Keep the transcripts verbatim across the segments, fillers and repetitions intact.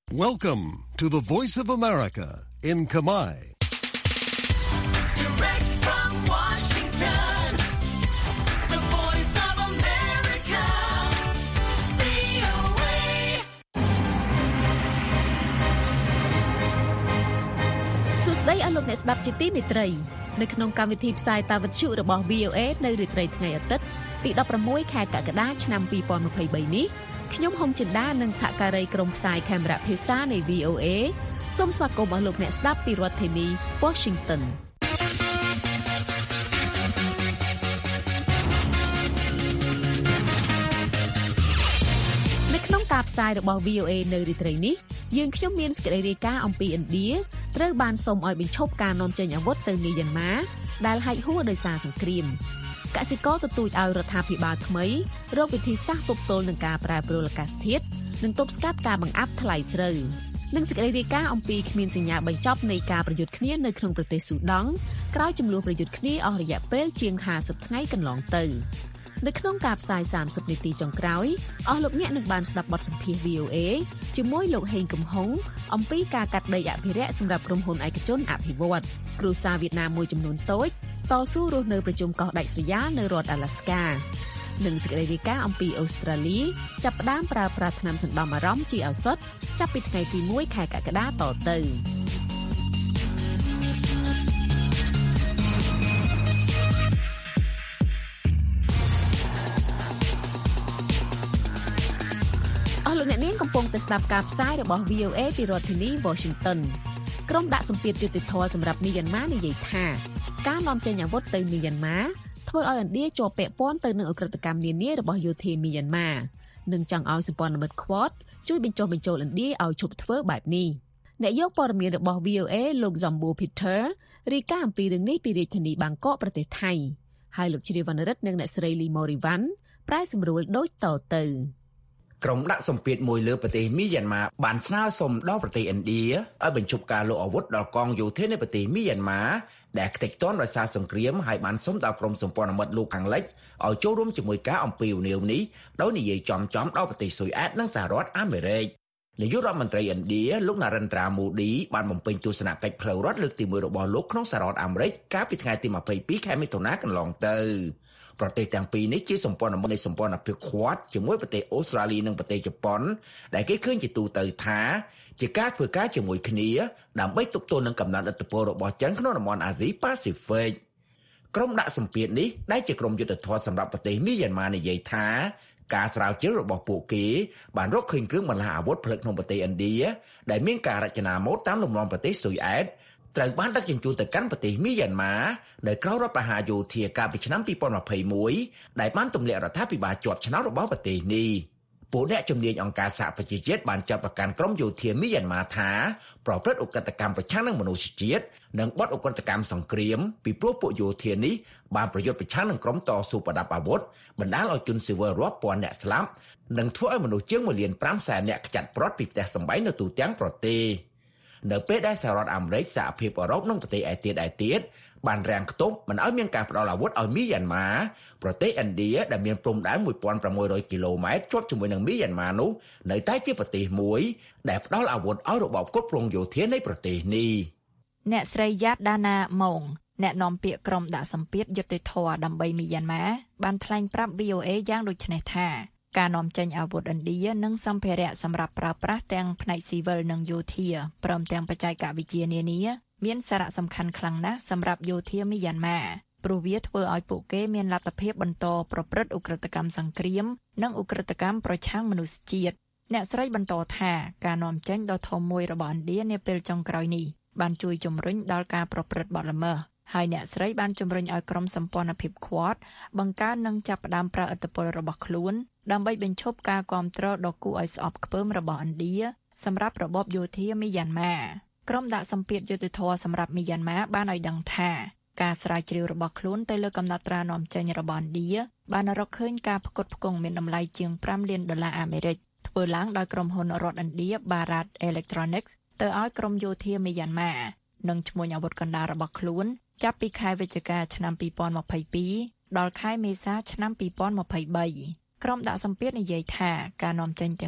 Welcome to the Voice of America in Khmer. Direct from Washington, the Voice of America, វី អូ เอសួស្តីអស់លោកអ្នកស្ដាប់ជាទីមេត្រីនៅក្នុងកម្មវិធីផ្សាយតាវិទ្យុរបស់ វី អូ เอ នៅរាត្រីថ្ងៃអាទិត្យទីដប់ប្រាំមួយខែកក្កដាឆ្នាំពីរពាន់ម្ភៃបីនេះខ្ញុំហុងចិន្តានិងសហការីក្រុមផ្សាយខេមរៈភាសានៃ វី អូ เอ សូមស្វាគមន៍អស់លោកអ្នកស្ដាប់ពីរដ្ឋធានី Washington នៅក្នុងការផ្សាយរបស់ វី អូ เอ នៅរាត្រីនេះយើងខ្ញុំមានសេចក្តីរាយការណ៍អំពីឥណ្ឌាត្រូវបានសូមឲ្យបញ្ឈប់ការនាំចេញអាវុធទៅមីយ៉ាន់ម៉ាដែលហែកហួរដោយសារសង្គ្រាមកសិករទទូចឲ្យរដ្ឋាភិបាលថ្មីរកវិធីសាស្ត្រទប់ទល់នឹងការប្រែប្រួលអាកាសធាតុនិងទប់ស្កាត់ការបង្អាប់ថ្លៃស្រូវនិងសេចក្តីរាយការណ៍អំពីគ្មានសញ្ញាបញ្ចប់នៃការប្រយុទ្ធគ្នានៅក្នុងប្រទេសស៊ូដង់ក្រោយចំនួនប្រយុទ្ធគ្នាអស់រយៈពេលជាងห้าสิบថ្ងៃកន្លងទៅនៅក្នុងការផ្សាយសាមសិបនាទីចុងក្រោយអស់លោកអ្នកនឹងបានស្ដាប់បទសម្ភាសន៍ វី អូ เอ ជាមួយលោកហេងកំហុងអំពីការកាត់ដីអភិរក្សសម្រាប់ក្រុមហ៊ុនឯកជនអភិវឌ្ឍគ្រួសារវៀតណាមមួយចំនួនតូចតស៊ូរស់នៅប្រជុំកោះដាច់ស្រយាលនៅរដ្ឋ Alaska និងសេចក្តីរាយការណ៍អំពីអូស្ត្រាលីចាប់ផ្ដើមប្រើប្រាស់ថ្នាំសណ្ដំអារម្មណ៍ជាឱសថចាប់ពីថ្ងៃទីមួយខែកក្កដាតទៅអស់លោកអ្នកនាងកំពុងតែស្ដាប់ការផ្សាយរបស់ វី អូ เอ ពីរដ្ឋធានី Washington ក្រុមដាក់សម្ពាធយុត្តិធម៌សម្រាប់មីយ៉ាន់ម៉ានិយាយថាការនាំចេញអាវុធទៅមីយ៉ាន់ម៉ាធ្វើឲ្យឥណ្ឌាជាប់ពាក់ព័ន្ធទៅនឹងអ ுக ្រិតកម្មនានារបស់យោធាមីយ៉ាន់ម៉ានិងចង់ឲ្យសម្ព័ន្ធមិត្ត Quad ជួយបញ្ចុះបញ្ចូលឥណ្ឌាឲ្យឈប់ធ្វើបែបនេះអ្នកយកព័ត៌មានរបស់ វី អូ เอ លោក Zambo Peter រាយការណ៍អំពីរឿងនេះពីរាជធានីបាងកកប្រទេសថៃហើយលោកជ្រាវវណ្ណរិទ្ធនិងអ្នកស្រី Lee Morivan ប្រែសម្រួលដូចតទៅក្រុមដាក់សម្ពាធមួយលើប្រទេសមីយ៉ាន់ម៉ាបានស្នើសុំដល់ប្រទេសឥណ្ឌាឲ្យបញ្ឈប់ការលក់អាវុធដល់កងយោធានៃប្រទេសមីយ៉ាន់ម៉ាដែលខ្ទេចខ្ទាំដោយសារសង្គ្រាមហើយបានសុំដល់ក្រុមសម្ព័ន្ធមិត្តលោកខាងលិចឲ្យចូលរួមជាមួយការអំពាវនាវនេះដោយនិយាយចំចំដល់ប្រទេសស៊ុយអែតនិងសហរដ្ឋអាមេរិកនាយករដ្ឋមន្ត្រីឥណ្ឌាលោក Narendra Modi បានបំពេញទស្សនកិច្ចផ្លូវរដ្ឋលើកទីមួយរបស់លោកក្នុងសហរដ្ឋអាមេរិកកាលពីថ្ងៃទីម្ភៃពីរខែមិថុនាកន្លងទៅប្រទេសទាំងពីរនេះជាសម្ព័ន្ធមិត្តនៃសម្ព័ន្ធភាព Quad ជាមួយប្រទេសអូស្ត្រាលីនិងប្រទេសជប៉ុនដែលគេឃើញជាទូទៅថាជាការធ្វើការជាមួយគ្នាដើម្បីទប់ទល់នឹងកំណត់ឥទ្ធិពលរបស់ចិនក្នុងតំបន់អាស៊ីប៉ាស៊ីហ្វិកក្រុមដាក់សម្ពាធនេះដែលជាក្រុមយុទ្ធសាស្ត្រសម្រាប់ប្រទេសមីយ៉ាន់ម៉ានិយាយថាការស្រាវជ្រាវរបស់ពួកគេបានរកឃើញគ្រឿងបន្លាស់អាវុធផលិតក្នុងប្រទេសឥណ្ឌាដែលមានការរចនាម៉ូដតាមលំនាំប្រទេសស៊ុយអែតត្រូវបានដឹកជញ្ជូនទៅកាន់ប្រទេសមីយ៉ាន់ម៉ានៅក្រៅរដ្ឋប្រហារយោធាកាលពីឆ្នាំពីរពាន់ម្ភៃមួយដែលបានទម្លាក់រដ្ឋាភិបាលជាប់ឆ្នោតរបស់ប្រទេសនេះពួកអ្នកជំនាញអង្គការសហប្រជាជាតិបានចាប់ប្រកាន់ក្រុមយោធាមីយ៉ាន់ម៉ាថាប្រព្រឹត្តឧក្រិដ្ឋកម្មប្រឆាំងនឹងមនុស្សជាតិនិងបទឧក្រិដ្ឋកម្មសង្គ្រាមពីព្រោះពួកយោធានេះបានប្រយុទ្ធប្រឆាំងនឹងក្រុមតស៊ូប្រដាប់អាវុធបណ្ដាលឲ្យជនស៊ីវិលរាប់ពាន់អ្នកស្លាប់និងធ្វើឲ្យមនុស្សជាងមួយលានប្រាំសែនអ្នកខ្ចាត់ប្រត់ពីផ្ទះសម្បែងនៅទូទាំងប្រទេសនៅពេលដែលសហរដ្ឋអាមេរិកសហភាពអឺរ៉ុបនិងប្រទេសឯទៀតឯទៀតបានរាំងខ្ទប់មិនឲ្យមានការផ្តល់អាវុធឲ្យមីយ៉ាន់ម៉ាប្រទេសឥណ្ឌាដែលមានព្រំដែនមួយពាន់ប្រាំមួយរយគីឡូម៉ែត្រជាប់ជាមួយនឹងមីយ៉ាន់ម៉ានោះនៅតែជាប្រទេសមួយដែលផ្តល់អាវុធឲ្យរបបគ្រប់គ្រងយោធានៃប្រទេសនេះអ្នកស្រីយ៉ាតដាណាម៉ងអ្នកនាំពាក្យក្រុមដាក់សម្ពាធយុត្តិធម៌ដើម្បីមីយ៉ាន់ម៉ាបានថ្លែងប្រាប់ វី អូ เอ យ៉ាងដូចនេះថាការនាំចេញអាវុធឥណ្ឌានិងសម្ភារៈសម្រាប់ប្រើប្រាស់ទាំងផ្នែកស៊ីវិលនិងយោធាព្រមទាំងបច្ចេកវិទ្យានានាមានសារៈសំខាន់ខ្លាំងណាស់សម្រាប់យោធាមីយ៉ាន់ម៉ាព្រោះវាធ្វើឲ្យពួកគេមានលទ្ធភាពបន្តប្រព្រឹត្តឧក្រិដ្ឋកម្មសង្គ្រាមនិងឧក្រិដ្ឋកម្មប្រឆាំងមនុស្សជាតិអ្នកស្រីបន្តថាការនាំចេញដ៏ធំមួយរបស់ឥណ្ឌានាពេលចុងក្រោយនេះបានជួយជំរុញដល់ការប្រព្រឹត្តបទល្មើសហើយអ្នកស្រីបានជំរុញឲ្យក្រុមសម្ព័ន្ធភាព Quad បង្កើននិងចាប់ផ្ដើមប្រើឥទ្ធិពលរបស់ខ្លួនដើម្បីបញ្ឈប់ការគាំទ្រដ៏គួរឲ្យស្អប់ខ្ពើមរបស់ឥណ្ឌាសម្រាប់របបយោធាមីយ៉ាន់ម៉ាក្រុមដាក់សម្ពាធយុត្តិធម៌សម្រាប់មីយ៉ាន់ម៉ាបានឲ្យដឹងថាការស្រាវជ្រាវរបស់ខ្លួនទៅលើកំណត់ត្រានាំចេញរបស់ឥណ្ឌាបានរកឃើញការផ្គត់ផ្គង់មានតម្លៃជាងប្រាំលានដុល្លារអាមេរិកធ្វើឡើងដោយក្រុមហ៊ុនរដ្ឋឥណ្ឌា Bharat Electronics ទៅឲ្យក្រុមយោធាមីយ៉ាន់ម៉ានិងឈ្មួញអាវុធកណ្ដាលរបស់ខ្លួនចាប់ពីខែវិច្ឆិកាឆ្នាំពីរពាន់ម្ភៃពីរដល់ខែមេសាឆ្នាំពីរពាន់ម្ភៃបីក្រុមដាក់សម្ពាធនិយាយថាការនាំចេញទាំងនោះ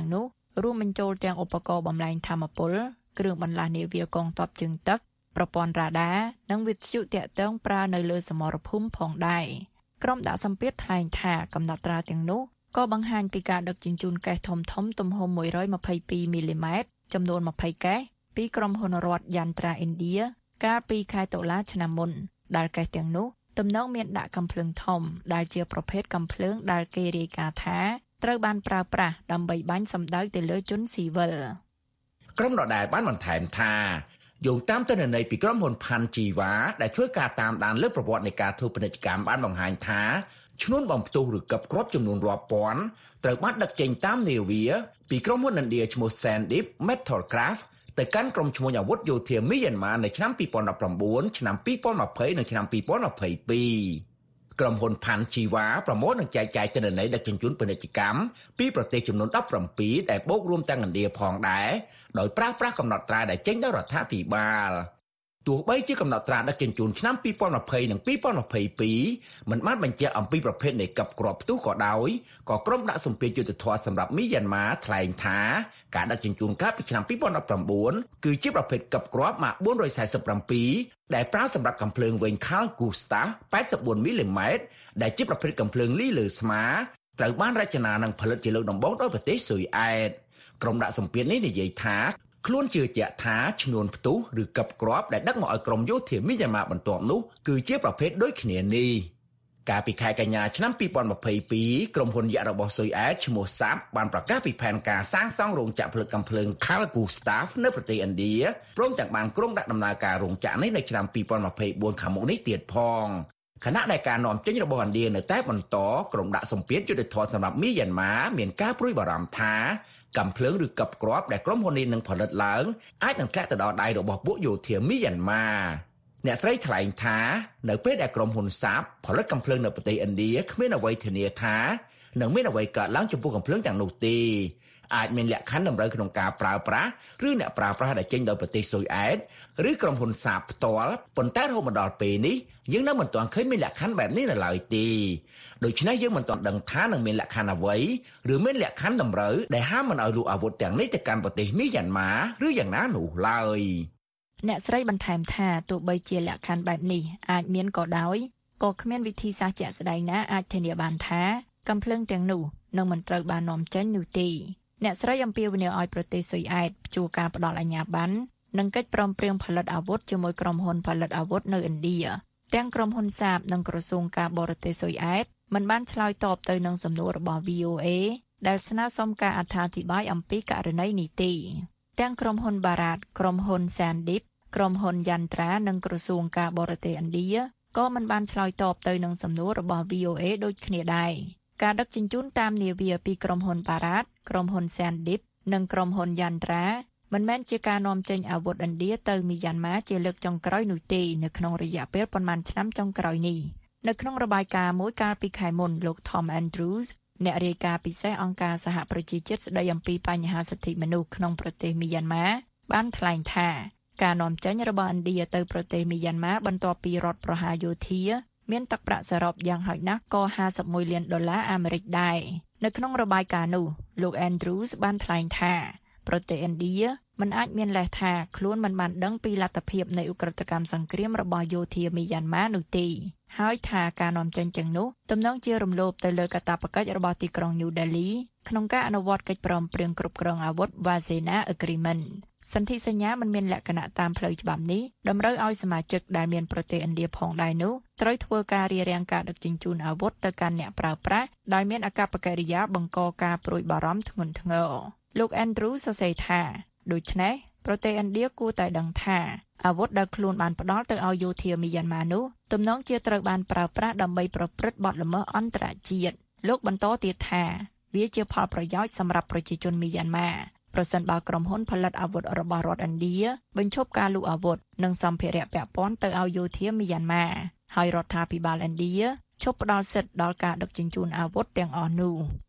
រួមបញ្ចូលទាំងឧបករណ៍បំលែងថាមពលគ្រឿងបន្លាស់នាវាកងទ័ពជើងទឹកប្រព័ន្ធរ៉ាដានិងវិទ្យុតាក់ទងប្រើនៅលើសមរភូមិផងដែរក្រុមដាក់សម្ពាធថ្លែងថាកំណត់ត្រាទាំងនោះក៏បង្ហាញពីការដឹកជញ្ជូនកេសធំធំទំហំមួយរយម្ភៃពីរមីលីម៉ែត្រចំនួនម្ភៃកេសពីក្រុមហ៊ុនរដ្ឋយ៉ាន់ត្រាឥណ្ឌាកាលពីខែតុលាឆ្នាំមុនដែលកេសទាំងនោះទំនងមានដាក់កាំភ្លើងធំដែលជាប្រភេទកាំភ្លើងដែលគេរាយការណ៍ថាត្រូវបានប្រើប្រាស់ដើម្បីបាញ់សម្ដៅទៅលើជនស៊ីវិលក្រុមដដែលបានបន្ថែមថាយោងតាមទិន្នន័យពីក្រុមហ៊ុនផាន់ជីវ៉ាដែលធ្វើការតាមដានលើប្រវត្តិនៃការធ្វើពាណិជ្ជកម្មបានបង្ហាញថាឈ្នួលបំផ្ទុះឬកឹបគ្រាប់ចំនួនរាប់ពាន់ត្រូវបានដឹកចេញតាមនាវាពីក្រុមហ៊ុនឥណ្ឌាឈ្មោះ Sandip Metalcraft ទៅកាន់ក្រុមឈ្មួញអាវុធយោធាមីយ៉ាន់ម៉ានៅឆ្នាំពីរពាន់ដប់ប្រាំបួនឆ្នាំពីរពាន់ម្ភៃនិងឆ្នាំពីរពាន់ម្ភៃពីរក្រុមហ៊ុនផាន់ជីវ៉ាប្រមូលនិងចែកចាយទិន្នន័យដឹកជញ្ជូនពាណិជ្ជកម្មពីប្រទេសចំនួនដប់ប្រាំពីរដែលបូករួមទាំងឥណ្ឌាផងដែរដោយប្រើប្រាស់កំណត់ត្រាដែលចេញដោយរដ្ឋាភិបាលទោះបីជាកំណត់ត្រាដឹកជញ្ជូនឆ្នាំពីរពាន់ម្ភៃនិងពីរពាន់ម្ភៃពីរមិនបានបញ្ជាក់អំពីប្រភេទនៃកឹបគ្រាប់ផ្ទុះក៏ដោយក៏ក្រុមដាក់សម្ពាធយុទ្ធធម៌សម្រាប់មីយ៉ាន់ម៉ាថ្លែងថាការដឹកជញ្ជូនកាលពីឆ្នាំពីរពាន់ដប់ប្រាំបួនគឺជាប្រភេទកឹបគ្រាប់ម៉ាកបួនរយសែសិបប្រាំពីរដែលប្រើសម្រាប់កាំភ្លើងវែង Carl Gustaf ប៉ែតសិបបួនមីលីម៉ែត្រដែលជាប្រភេទកាំភ្លើងលីលើស្មាត្រូវបានរចនានិងផលិតជាលើកដំបូងដោយប្រទេសស៊ុយអែតក្រុមដាក់សម្ពាធនេះនិយាយថាខ្លួនជឿជាក់ថាឈ្នួលផ្ទុះឬកឹបគ្រាប់ដែលដឹកមកឲ្យក្រុមយោធាមីយ៉ាន់ម៉ាបន្ទាប់នោះគឺជាប្រភេទដូចគ្នានេះកាលពីខែកញ្ញាឆ្នាំពីរពាន់ម្ភៃពីរក្រុមហ៊ុនយក្សរបស់ស៊ុយអែតឈ្មោះ Saab បានប្រកាសពីផែនការសាងសង់រោងចក្រផលិតកាំភ្លើង Carl Gustaf នៅប្រទេសឥណ្ឌាព្រមទាំងបានក្រុងដាក់ដំណើរការរោងចក្រនេះនៅឆ្នាំពីរពាន់ម្ភៃបួនខាងមុខនេះទៀតផងខណៈដែលការនាំចេញរបស់ឥណ្ឌានៅតែបន្តក្រុមដាក់សម្ពាធយុទ្ធធម៌សម្រាប់មីយ៉ាន់ម៉ាមានការព្រួយបារម្ភថាកាំភ្លើងឬកឹបគ្រាប់ដែលក្រុមហ៊ុននេះនឹងផលិតឡើងអាចនឹងធ្លាក់ទៅដល់ដៃរបស់ពួកយោធាមីយ៉ាន់ម៉ាអ្នកស្រីថ្លែងថានៅពេលដែលក្រុមហ៊ុន Saab ផលិតកាំភ្លើងនៅប្រទេសឥណ្ឌាគ្មានអ្វីធានាថានឹងមានអ្វីកើតឡើងចំពោះកាំភ្លើងទាំងនោះទេអាចមានលក្ខខណ្ឌតម្រូវក្នុងការប្រើប្រាស់ឬអ្នកប្រើប្រាស់ដែលចេញដោយប្រទេសស៊ុយអែតឬក្រុមហ៊ុន Saab ផ្ទាល់ប៉ុន្តែរហូតមកដល់ពេលនេះយើងនៅមិនទាន់ឃើញមានលក្ខខណ្ឌបែបនេះនៅឡើយទេដូច្នេះយើងមិនទាន់ដឹងថានឹងមានលក្ខខណ្ឌអ្វីឬមានលក្ខខណ្ឌតម្រូវដែលហាមមិនឲ្យលក់អាវុធទាំងនេះទៅកាន់ប្រទេសមីយ៉ាន់ម៉ាឬយ៉ាងណានោះឡើយអ្នកស្រីបន្ថែមថាទោះបីជាលក្ខខណ្ឌបែបនេះអាចមានក៏ដោយក៏គ្មានវិធីសាស្ត្រជាក់ស្ដែងណាអាចធានាបានថាកាំភ្លើងទាំងនោះនឹងមិនត្រូវបាននាំចេញនោះទេអ្នកស្រីអំពាវនាវឲ្យប្រទេសស៊ុយអែតព្យួរការផ្ដល់អាជ្ញាប័ណ្ណនិងកិច្ចព្រមព្រៀងផលិតអាវុធជាមួយក្រុមហ៊ុនផលិតអាវុធនៅឥណ្ឌាទាំងក្រុមហ៊ុន Saab និងក្រសួងការបរទេសស៊ុយអែតមិនបានឆ្លើយតបទៅនឹងសំណួររបស់ វី អូ เอ ដែលស្នើសុំការអត្ថាធិប្បាយអំពីករណីនេះទេទាំងក្រុមហ៊ុនបារ៉ាតក្រុមហ៊ុន Sandip ក្រុមហ៊ុនយ៉ាន់ត្រានិងក្រសួងការបរទេសឥណ្ឌាក៏មិនបានឆ្លើយតបទៅនឹងសំណួររបស់ វី អូ เอ ដូចគ្នាដែរការដឹកជញ្ជូនតាមនាវាពីក្រុមហ៊ុនបារ៉ាតក្រុមហ៊ុន Sandip និងក្រុមហ៊ុនយ៉ាន់ត្រាមិនមែនជាការនាំចេញអាវុធឥណ្ឌាទៅមីយ៉ាន់ម៉ាជាលើកចុងក្រោយនោះទេនៅក្នុងរយៈពេលប៉ុន្មានឆ្នាំចុងក្រោយនេះនៅក្នុងរបាយការណ៍មួយកាលពីខែមុនលោក Tom Andrews អ្នករាយការណ៍ពិសេសអង្គការសហប្រជាជាតិស្តីអំពីបញ្ហាសិទ្ធិមនុស្សក្នុងប្រទេសមីយ៉ាន់ម៉ាបានថ្លែងថាការនាំចេញរបស់ឥណ្ឌាទៅប្រទេសមីយ៉ាន់ម៉ាបន្ទាប់ពីរដ្ឋប្រហារយោធាមានទឹកប្រាក់សរុបយ៉ាងហោចណាស់ក៏ห้าสิบเอ็ดលានដុល្លារអាមេរិកដែរនៅក្នុងរបាយការណ៍នោះលោក Andrews បានថ្លែងថាប្រទេសឥណ្ឌាមិនអាចមានលេសថាខ្លួនមិនបានដឹងពីលទ្ធភាពនៃឧក្រិដ្ឋកម្មសង្គ្រាមរបស់យោធាមីយ៉ាន់ម៉ានោះទេហើយថាការនាំចេញទាំងនោះទំនងជារំលោភទៅលើកាតព្វកិច្ចរបស់ទីក្រុង New Delhi ក្នុងការអនុវត្តកិច្ចព្រមព្រៀងគ្រប់គ្រងអាវុធ Wasena Agreement សន្ធិសញ្ញាមិនមានលក្ខណៈតាមផ្លូវច្បាប់នេះតម្រូវឲ្យសមាជិកដែលមានប្រទេសឥណ្ឌាផងដែរនោះត្រូវធ្វើការរារាំងការដឹកជញ្ជូនអាវុធទៅកាន់អ្នកប្រើប្រាស់ដោយមានអាកប្បកិរិយាបង្កការព្រួយបារម្ភធ្ងន់ធ្ងរលោក Andrew សរសេរថាដូច្នេះប្រទេសឥណ្ឌាគួរតែដឹងថាអាវុធដែលខ្លួនបានផ្ដល់ទៅឲ្យយោធាមីយ៉ាន់ម៉ានោះទំនងជាត្រូវបានប្រើប្រាស់ដើម្បីប្រព្រឹត្តបទល្មើសអន្តរជាតិលោកបន្តទៀតថាវាជាផលប្រយោជន៍សម្រាប់ប្រជាជនមីយ៉ាន់ម៉ាប្រសិនបើក្រុមហ៊ុនផលិតអាវុធរបស់រដ្ឋឥណ្ឌាបញ្ឈប់ការលក់អាវុធនិងសម្ភារៈពាក់ព័ន្ធទៅឲ្យយោធាមីយ៉ាន់ម៉ាហើយរដ្ឋាភិបាលឥណ្ឌាឈប់ផ្ដល់សិទ្ធិដល់ការដឹកជញ្ជូនអាវុធទាំងអស់នោះ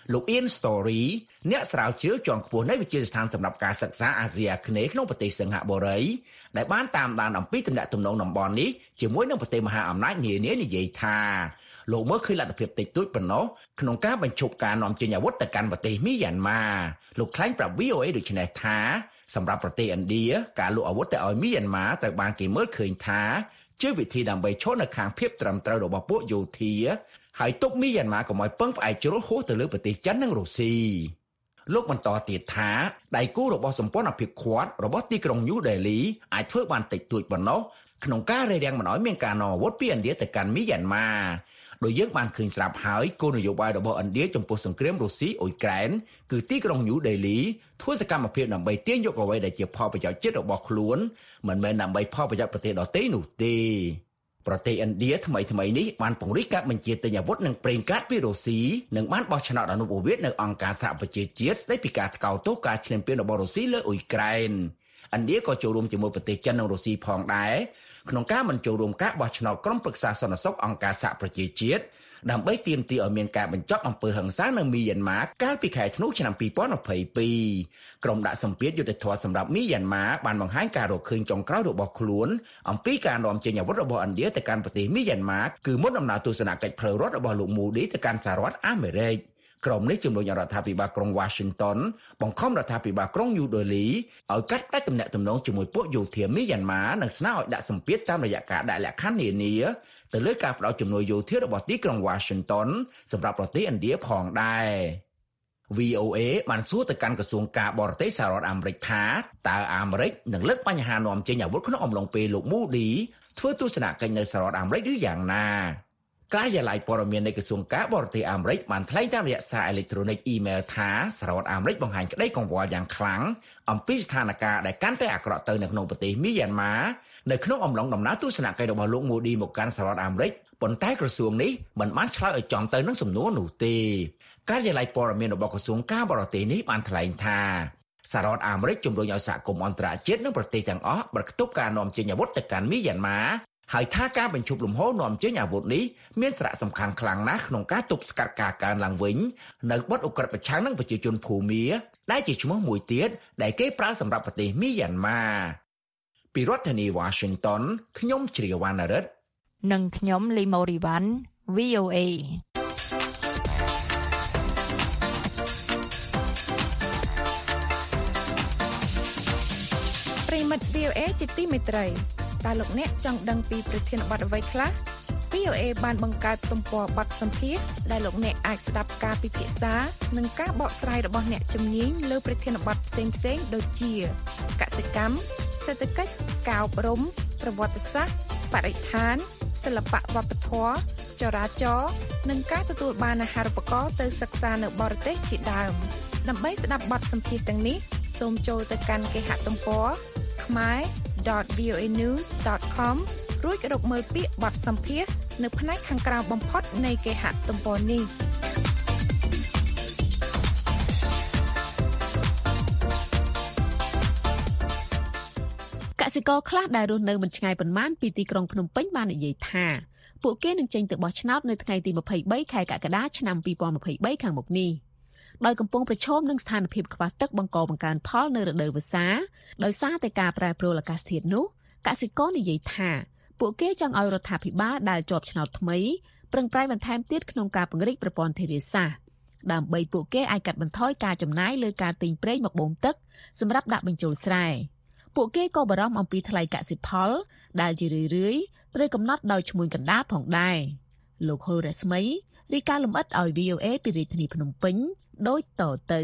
លោកអ៊ីន Story អ្នកស្រាវជ្រាវជាន់ខ្ពស់នៃវិទ្យាស្ថានសម្រាប់ការសិក្សាអាស៊ីអាគ្នេយ៍ក្នុងប្រទេសសិង្ហបុរីដែលបានតាមដានអំពីទំនាក់ទំនងតំបន់នេះជាមួយនឹងប្រទេសមហាអំណាចនានានិយាយថាលោកមើលឃើញលទ្ធភាពតិចតួចប៉ុណ្ណោះក្នុងការបញ្ឈប់ការនាំចេញអាវុធទៅកាន់ប្រទេសមីយ៉ាន់ម៉ាលោកថ្លែងប្រាប់ វី អូ អេ ដូចនេះថាសម្រាប់ប្រទេសឥណ្ឌាការលក់អាវុធទៅឲ្យមីយ៉ាន់ម៉ាត្រូវបានគេមើលឃើញថាជាវិធីដើម្បីឈរនៅខាងភាពត្រឹមត្រូវរបស់ពួកយោធាហើយទុកមីយ៉ាន់ម៉ាកុំឲ្យពឹងផ្អែកជ្រុលហួសទៅលើប្រទេសចិននិងរុស្ស៊ីលោកបន្តទៀតថាដៃគូរបស់សម្ព័ន្ធភាពឃាត់របស់ទីក្រុងញូដេលីអាចធ្វើបានតិចតួចប៉ុណ្ណោះក្នុងការរារាំងមិនឲ្យមានការនាំអាវុធពីឥណ្ឌាទៅកាន់មីយ៉ាន់ម៉ាដោយយើងបានឃើញស្រាប់ហើយគោលនយោបាយរបស់ឥណ្ឌាចំពោះសង្គ្រាមរុស្ស៊ីអ៊ុយក្រែនគឺទីក្រុងញូដេលីធ្វើសកម្មភាពដើម្បីទាញយកអ្វីដែលជាផលប្រយោជន៍ជាតិរបស់ខ្លួនមិនមែនដើម្បីផលប្រយោជន៍ប្រទេសដទៃនោះទេប្រទេសឥណ្ឌាថ្មីថ្មីនេះបានពង្រីកការបញ្ជាទិញអាវុធនិងប្រេងកាតពីរុស្ស៊ីនិងបានបោះឆ្នោតអនុប្រវេសន៍នៅអង្គការសហប្រជាជាតិស្តីពីការថ្កោលទោសការឈ្លានពានរបស់រុស្ស៊ីលើអ៊ុយក្រែនឥណ្ឌាក៏ចូលរួមជាមួយប្រទេសចិននិងរុស្ស៊ីផងដែរក្នុងការមិនចូលរួមការបោះឆ្នោតក្រុមប្រឹក្សាសន្តិសុខអង្គការសហប្រជាជាតិដើម្បីទាមទារឲ្យមានការបញ្ចប់អំពើហិង្សានៅមីយ៉ាន់ម៉ាកាលពីខែធ្នូឆ្នាំពីរពាន់ยี่สิบสองក្រុមដាក់សម្ពាធយុត្តិធម៌សម្រាប់មីយ៉ាន់ម៉ាបានបង្ហាញការរកឃើញចុងក្រោយរបស់ខ្លួនអំពីការនាំចេញអាវុធរបស់ឥណ្ឌាទៅកាន់ប្រទេសមីយ៉ាន់ម៉ាគឺមុនដំណើរទស្សនកិច្ចផ្លូវរដ្ឋរបស់លោក Modi ទៅកាន់សហរដ្ឋអាមេរិកក្រុមនេះជំរុញរដ្ឋាភិបាលក្រុង Washington បង្ខំរដ្ឋាភិបាលក្រុង New Delhi ឲ្យកាត់ផ្តាច់ទំនាក់ទំនងជាមួយពួកយោធាមីយ៉ាន់ម៉ានិងស្នើឲ្យដាក់សម្ពាធតាមរយៈការដាក់លក្ខខណ្ឌនានាទៅលើការផ្តល់ជំនួយយោធារបស់ទីក្រុង Washington សម្រាប់ប្រទេសឥណ្ឌាផងដែរ វី អូ អេ បានសួរទៅកាន់ក្រសួងការបរទេសសហរដ្ឋអាមេរិកថាតើអាមេរិកនឹងលើកបញ្ហានាំចេញអាវុធក្នុងអំឡុងពេលលោក Modi ធ្វើទស្សនកិច្ចនៅសហរដ្ឋអាមេរិកឬយ៉ាងណាការិយាល័យព័ត៌មាននៃក្រសួងការបរទេសអាមេរិកបានថ្លែងតាមរយៈសារអេឡិចត្រូនិកអ៊ីមែលថាសហរដ្ឋអាមេរិកបង្ហាញក្តីកង្វល់យ៉ាងខ្លាំងអំពីស្ថានភាពដែលកាន់តែអាក្រក់ទៅនៅក្នុងប្រទេសមីយ៉ាន់ម៉ានៅក្នុងអំឡុងដំណើរទស្សនកិច្ចរបស់លោក Modi មកកាន់សហរដ្ឋអាមេរិកប៉ុន្តែក្រសួងនេះមិនបានឆ្លើយឲ្យចំទៅនឹងសំណួរនោះទេការិយាល័យព័ត៌មានរបស់ក្រសួងការបរទេសនេះបានថ្លែងថាសហរដ្ឋអាមេរិកជំរុញឲ្យសហគមន៍អន្តរជាតិនិងប្រទេសទាំងអស់បិទគប់ការនាំចេញអាវុធទៅកាន់មីយ៉ាន់ម៉ាហើយថាការបញ្ឈប់លំហូរនាំចេញអាវុធនេះមានសារៈសំខាន់ខ្លាំងណាស់ក្នុងការទប់ស្កាត់ការកើនឡើងវិញនៅបទឧក្រិដ្ឋប្រឆាំងនឹងប្រជាជនភូមាដែលជាឈ្មោះមួយទៀតដែលគេប្រើសម្រាប់ប្រទេសមីយ៉ាន់ម៉ាពីរដ្ឋធានី Washington ខ្ញុំជ្រាវណ្ណរិទ្ធនិងខ្ញុំលីម៉ូរីវ៉ាន់ វី អូ អេប្រិមិត្ត វី អូ អេ ជាទីមេត្រីតើលោកអ្នកចង់ដឹងពីប្រធានបទអ្វីខ្លះ វី អូ អេ បានបង្កើតទំព័របទសម្ភាសន៍ដែលលោកអ្នកអាចស្ដាប់ការពិភាក្សានិងការបកស្រាយរបស់អ្នកជំនាញលើប្រធានបទផ្សេងៗដូចជាកសិកម្មសេដ្ឋកិច្ចការអប់រំប្រវត្តិសាស្ត្របរិស្ថានសិល្បៈវប្បធម៌ចរាចរណ៍និងការទទួលបានអាហារូបករណ៍ទៅសិក្សានៅបរទេសជាដើមដើម្បីស្ដាប់បទសម្ភាសន៍ទាំងនេះសូមចូលទៅកាន់គេហទំព័រ khmae dot v o a news dot com រួចរកមើលពាក្យបទសម្ភាសន៍នៅផ្នែកខាងក្រៅបំផុតនៃគេហទំព័រនេះកសិករខ្លះដែលរស់នៅមិនឆ្ងាយប៉ុន្មានពីទីក្រុងភ្នំពេញបាននិយាយថាពួកគេនឹងចេញទៅបោះឆ្នោតនៅថ្ងៃទីยี่สิบสามខែកក្កដាឆ្នាំยี่สิบยี่สิบสามខាងមុខនេះដោយកំពុងប្រឈមនឹងស្ថានភាពខ្វះទឹកបង្កបង្កើនផលនៅរដូវវស្សាដោយសារតែការប្រែប្រួលអាកាសធាតុនោះកសិករនិយាយថាពួកគេចង់ឲ្យរដ្ឋាភិបាលដែលជាប់ឆ្នោតថ្មីប្រឹងប្រែងបន្ថែមទៀតក្នុងការពង្រីកប្រព័ន្ធធារាសាស្ត្រដើម្បីពួកគេអាចកាត់បន្ថយការចំណាយលើការទិញប្រេងមកបូមទឹកសម្រាប់ដាក់បញ្ចូលស្រែពួកគេក៏បារម្ភអំពីថ្លៃកសិផលដែលជារឿយៗត្រូវកំណត់ដោយឈ្មួញកណ្ដាលផងដែរលោកហុលរស្មីរាយការណ៍លម្អិតឲ្យ វី អូ អេ ពីរាជធានីភ្នំពេញដូចតទៅ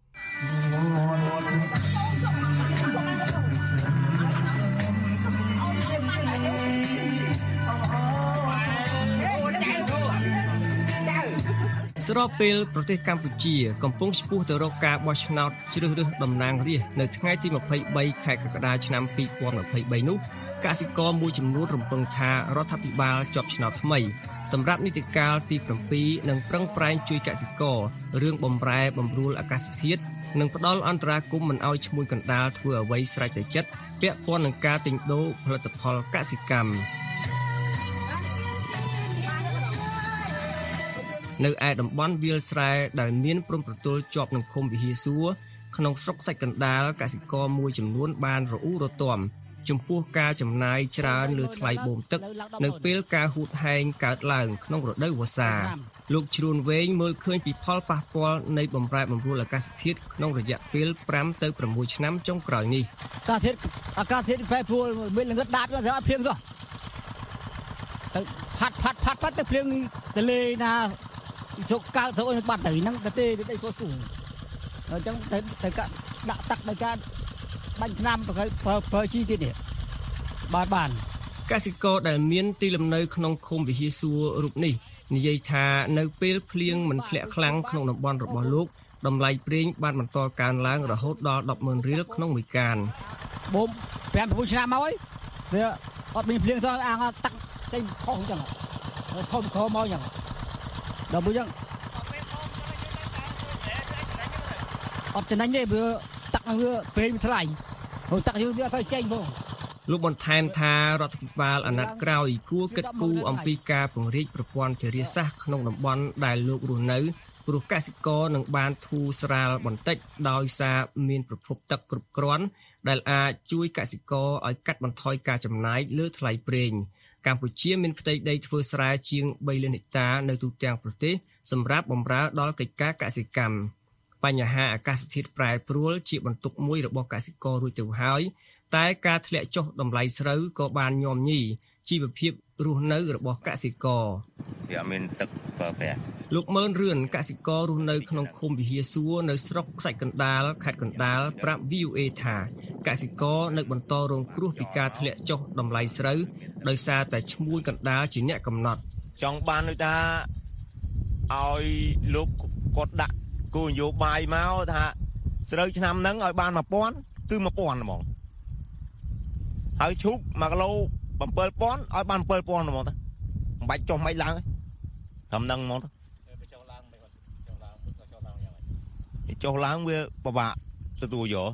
ស្របពេលប្រទេសកម្ពុជាកំពុងឆ្ពោះទៅរកការបោះឆ្នោតជ្រើសរើសតំណាងរាស្ត្រនៅថ្ងៃទីยี่สิบสามខែកក្កដាឆ្នាំยี่สิบยี่สิบสามនោះកសិករមួយចំនួនរំពឹងថារដ្ឋាភិបាលជាប់ឆ្នោតថ្មីសម្រាប់នីតិកាលទីsevenនឹងប្រឹងប្រែងជួយកសិកររឿងបំរែបំរួលអាកាសធាតុនិងផ្ដល់អន្តរាគមន៍មិនឲ្យឈ្មួញកណ្ដាលធ្វើអ្វីស្រេចតែចិត្តពាក់ព័ន្ធនឹងការទិញដូរផលិតផលកសិកម្មនៅឯតំបន់វាលស្រែដែលមានព្រំប្រទល់ជាប់នឹងឃុំវិហារសួរក្នុងស្រុកសាច់កណ្ដាលកសិករមួយចំនួនបានរអ៊ូរទាំចំពោះការចំណាយច្រើនលើថ្លៃបូមទឹកនៅពេលការហួតហែងកើតឡើងក្នុងរដូវវស្សាលោកជ្រួនវែងមើលឃើញពីផលប៉ះពាល់នៃបម្រែបម្រួលអាកាសធាតុក្នុងរយៈពេលប្រាំទៅប្រាំមួយឆ្នាំចុងក្រោយនេះអាកាសធាតុអាកាសធាតុប្រែប្រួលមានល្ងឹតដាច់ទៅអត់ភ្លៀងសោះទៅផាត់ផាត់ផាត់ផាត់ទៅភ្លៀងទលេណាសុកកើតសុកបាត់ទៅហ្នឹងទៅទេទៅសូស្ទូអញ្ចឹងទៅទៅដាក់ទឹកដោយការបាញ់ថ្នាំប្រកប្រើប្រើជីទៀតនេះបានបានកសិករដែលមានទីលំនៅក្នុងឃុំវិហារសួររូបនេះនិយាយថានៅពេលភ្លៀងមិនធ្លាក់ខ្លាំងក្នុងតំបន់របស់លោកតម្លៃប្រេងបានបន្តកើនឡើងរហូតដល់ ដប់ម៉ឺន រៀលក្នុងមួយកានបូមប្រាំប្រាំឆ្នាំមកហើយវាអត់មានភ្លៀងសោះអាងទឹកចេញខុសអញ្ចឹងធំខោមកអញ្ចឹងដល់មួយអញ្ចឹងអត់ចំណេញទេវាទឹកនឹងវាពេញថ្លៃព្រោះទឹកយើងវាអត់ចេញផងលោកបន្ថែមថារដ្ឋាភិបាលអាណត្តិក្រោយគួរគិតគូរអំពីការពង្រីកប្រព័ន្ធធារាសាស្ត្រក្នុងតំបន់ដែលលោករស់នៅព្រោះកសិករនឹងបានធូរស្រាលបន្តិចដោយសារមានប្រភពទឹកគ្រប់គ្រាន់ដែលអាចជួយកសិករឲ្យកាត់បន្ថយការចំណាយលើថ្លៃប្រេងកម្ពុជាមានផ្ទៃដីធ្វើស្រែជាងបីលានហិកតានៅទូទាំងប្រទេសសម្រាប់បម្រើដល់កិច្ចការកសិកម្មបញ្ហាអាកាសធាតុប្រែប្រួលជាបន្ទុកមួយរបស់កសិកររួចទៅហើយតែការធ្លាក់ចុះតម្លៃស្រូវក៏បានញោមញីជីវភាពរស់នៅរបស់កសិករវាអត់មានទឹកប្រើប្រាស់លោកម៉ឺនរឿនកសិកររស់នៅក្នុងឃុំវិហារសួរនៅស្រុកខ្សាច់កណ្ដាលខេត្តកណ្ដាលប្រាប់ វី អូ អេ ថាកសិករនៅបន្តរងគ្រោះពីការធ្លាក់ចុះតម្លៃស្រូវដោយសារតែឈ្មួញកណ្ដាលជាអ្នកកំណត់ចង់បានដូចថាឲ្យលោកគាត់ដាក់គោលនយោបាយមកថាស្រូវឆ្នាំហ្នឹងឲ្យបានមួយពាន់គឺមួយពាន់ហ្មងហើយឈូកមួយគីឡូbảyពាន់ឲ្យបានbảyពាន់ហ្មងតាមិនបាច់ចុះមិនឡើងត្រឹមហ្នឹងហ្មងតាចុះឡើងមិនចុះឡើងចុះឡើងយ៉ាងម៉េចចុះឡើងវាពិបាកទទួលយក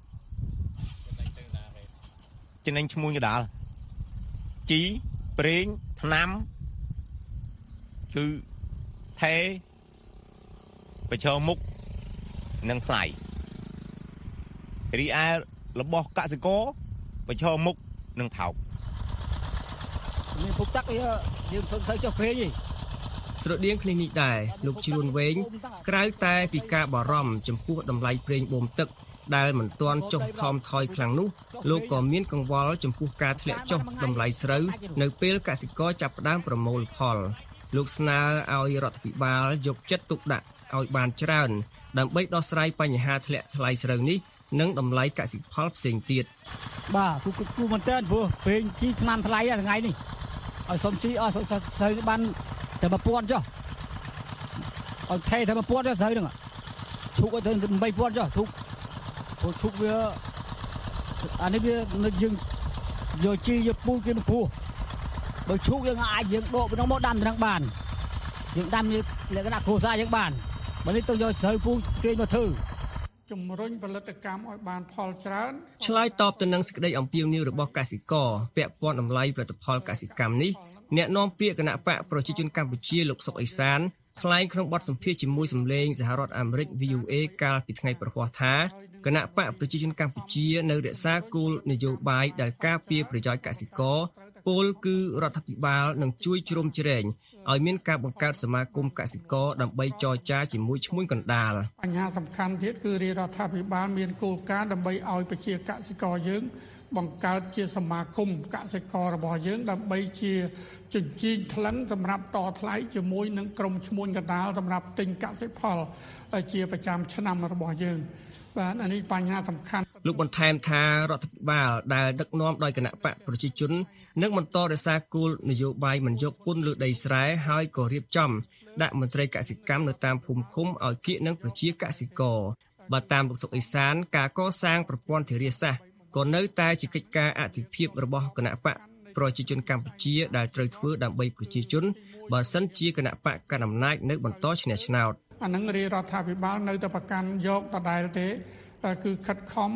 ចំណេញឈ្មោះកដាលជីប្រេងថ្នាំគឺថេប្រឈមមុខនឹងថ្លៃរីឯរបស់កសិករប្រឈមមុខនឹងថោកមានពុកទឹកវាយើងធ្វើស្អីចុះពេកទេស្រដៀងគ្នានេះដែរលោកជ្រួនវែងក្រៅតែពីការបារម្ភចំពោះតម្លៃប្រេងបូមទឹកដែលមិនទាន់ចុះថមថយខ្លាំងនោះលោកក៏មានកង្វល់ចំពោះការធ្លាក់ចុះតម្លៃស្រូវនៅពេលកសិករចាប់ផ្ដើមប្រមូលផលលោកស្នើឲ្យរដ្ឋាភិបាលយកចិត្តទុកដាក់ឲ្យបានច្រើនដើម្បីដោះស្រាយបញ្ហាធ្លាក់ថ្លៃស្រូវនេះនិងតម្លៃកសិផលផ្សេងទៀតបាទគូគូមែនតើព្រោះពេញជីថ្នាំថ្លៃថ្ងៃនេះឲ្យសុំជីអស់ត្រូវបានតែមួយពាន់ចុះឲ្យថេតែមួយពាន់ចុះត្រូវហ្នឹងឈូកឲ្យទៅបីពាន់ចុះឈូកព្រោះឈូកវាអានេះវាយើងយកជីយកពូជគេមកពោះបើឈូកយើងអាចយើងដកក្នុងមកដាំទៅនឹងបានយើងដាំលក្ខណៈគ្រួសារយើងបានបើនេះទៅយកស្រូវពូជគេមកធ្វើជំរុញផលិតកម្មឲ្យបានផលច្រើនឆ្លើយតបទៅនឹងសេចក្តីអំពាវនាវរបស់កសិករពាក់ព័ន្ធតម្លៃផលិតផលកសិកម្មនេះអ្នកនាំពាក្យគណៈបកប្រជាជនកម្ពុជាលោកសុកអេសានថ្លែងក្នុងបទសម្ភាសន៍ជាមួយសម្លេងសហរដ្ឋអាមេរិក វី អូ អេ កាលពីថ្ងៃប្រហ័សថាគណៈបកប្រជាជនកម្ពុជានៅរក្សាគោលនយោបាយដែលការពារប្រយោជន៍កសិករពលគឺរដ្ឋាភិបាលនឹងជួយជ្រោមជ្រែងឲ្យមានការបង្កើតសមាគមកសិករដើម្បីចរចាជាមួយឈ្មួញកណ្ដាលបញ្ហាសំខាន់ទៀតគឺរាជរដ្ឋាភិបាលមានគោលការណ៍ដើម្បីឲ្យប្រជាកសិករយើងបង្កើតជាសមាគមកសិកររបស់យើងដើម្បីជាជញ្ជីងថ្លឹងសម្រាប់តថ្លៃជាមួយនឹងក្រុមឈ្មួញកណ្ដាលសម្រាប់ទិញកសិផលជាប្រចាំឆ្នាំរបស់យើងបាទអានេះបញ្ហាសំខាន់លោកបន្ថែមថារដ្ឋាភិបាលដែលដឹកនាំដោយគណៈបកប្រជាជននឹងបន្តរក្សាគោលនយោបាយមិនយកពន្ធលើដីស្រែហើយក៏រៀបចំដាក់មន្ត្រីកសិកម្មនៅតាមភូមិឃុំឲ្យគៀកនឹងប្រជាកសិករបើតាមលោកសុកអេសានការកសាងប្រព័ន្ធធារាសាស្ត្រក៏នៅតែជាកិច្ចការអធិភាពរបស់គណៈបកប្រជាជនកម្ពុជាដែលត្រូវធ្វើដើម្បីប្រជាជនបើសិនជាគណៈបកកណ្ដាលអំណាចនៅបន្តឈ្នះឆ្នោតអានឹងរាជរដ្ឋាភិបាលនៅតែប្រកាន់យកដដែលទេគឺខិតខំ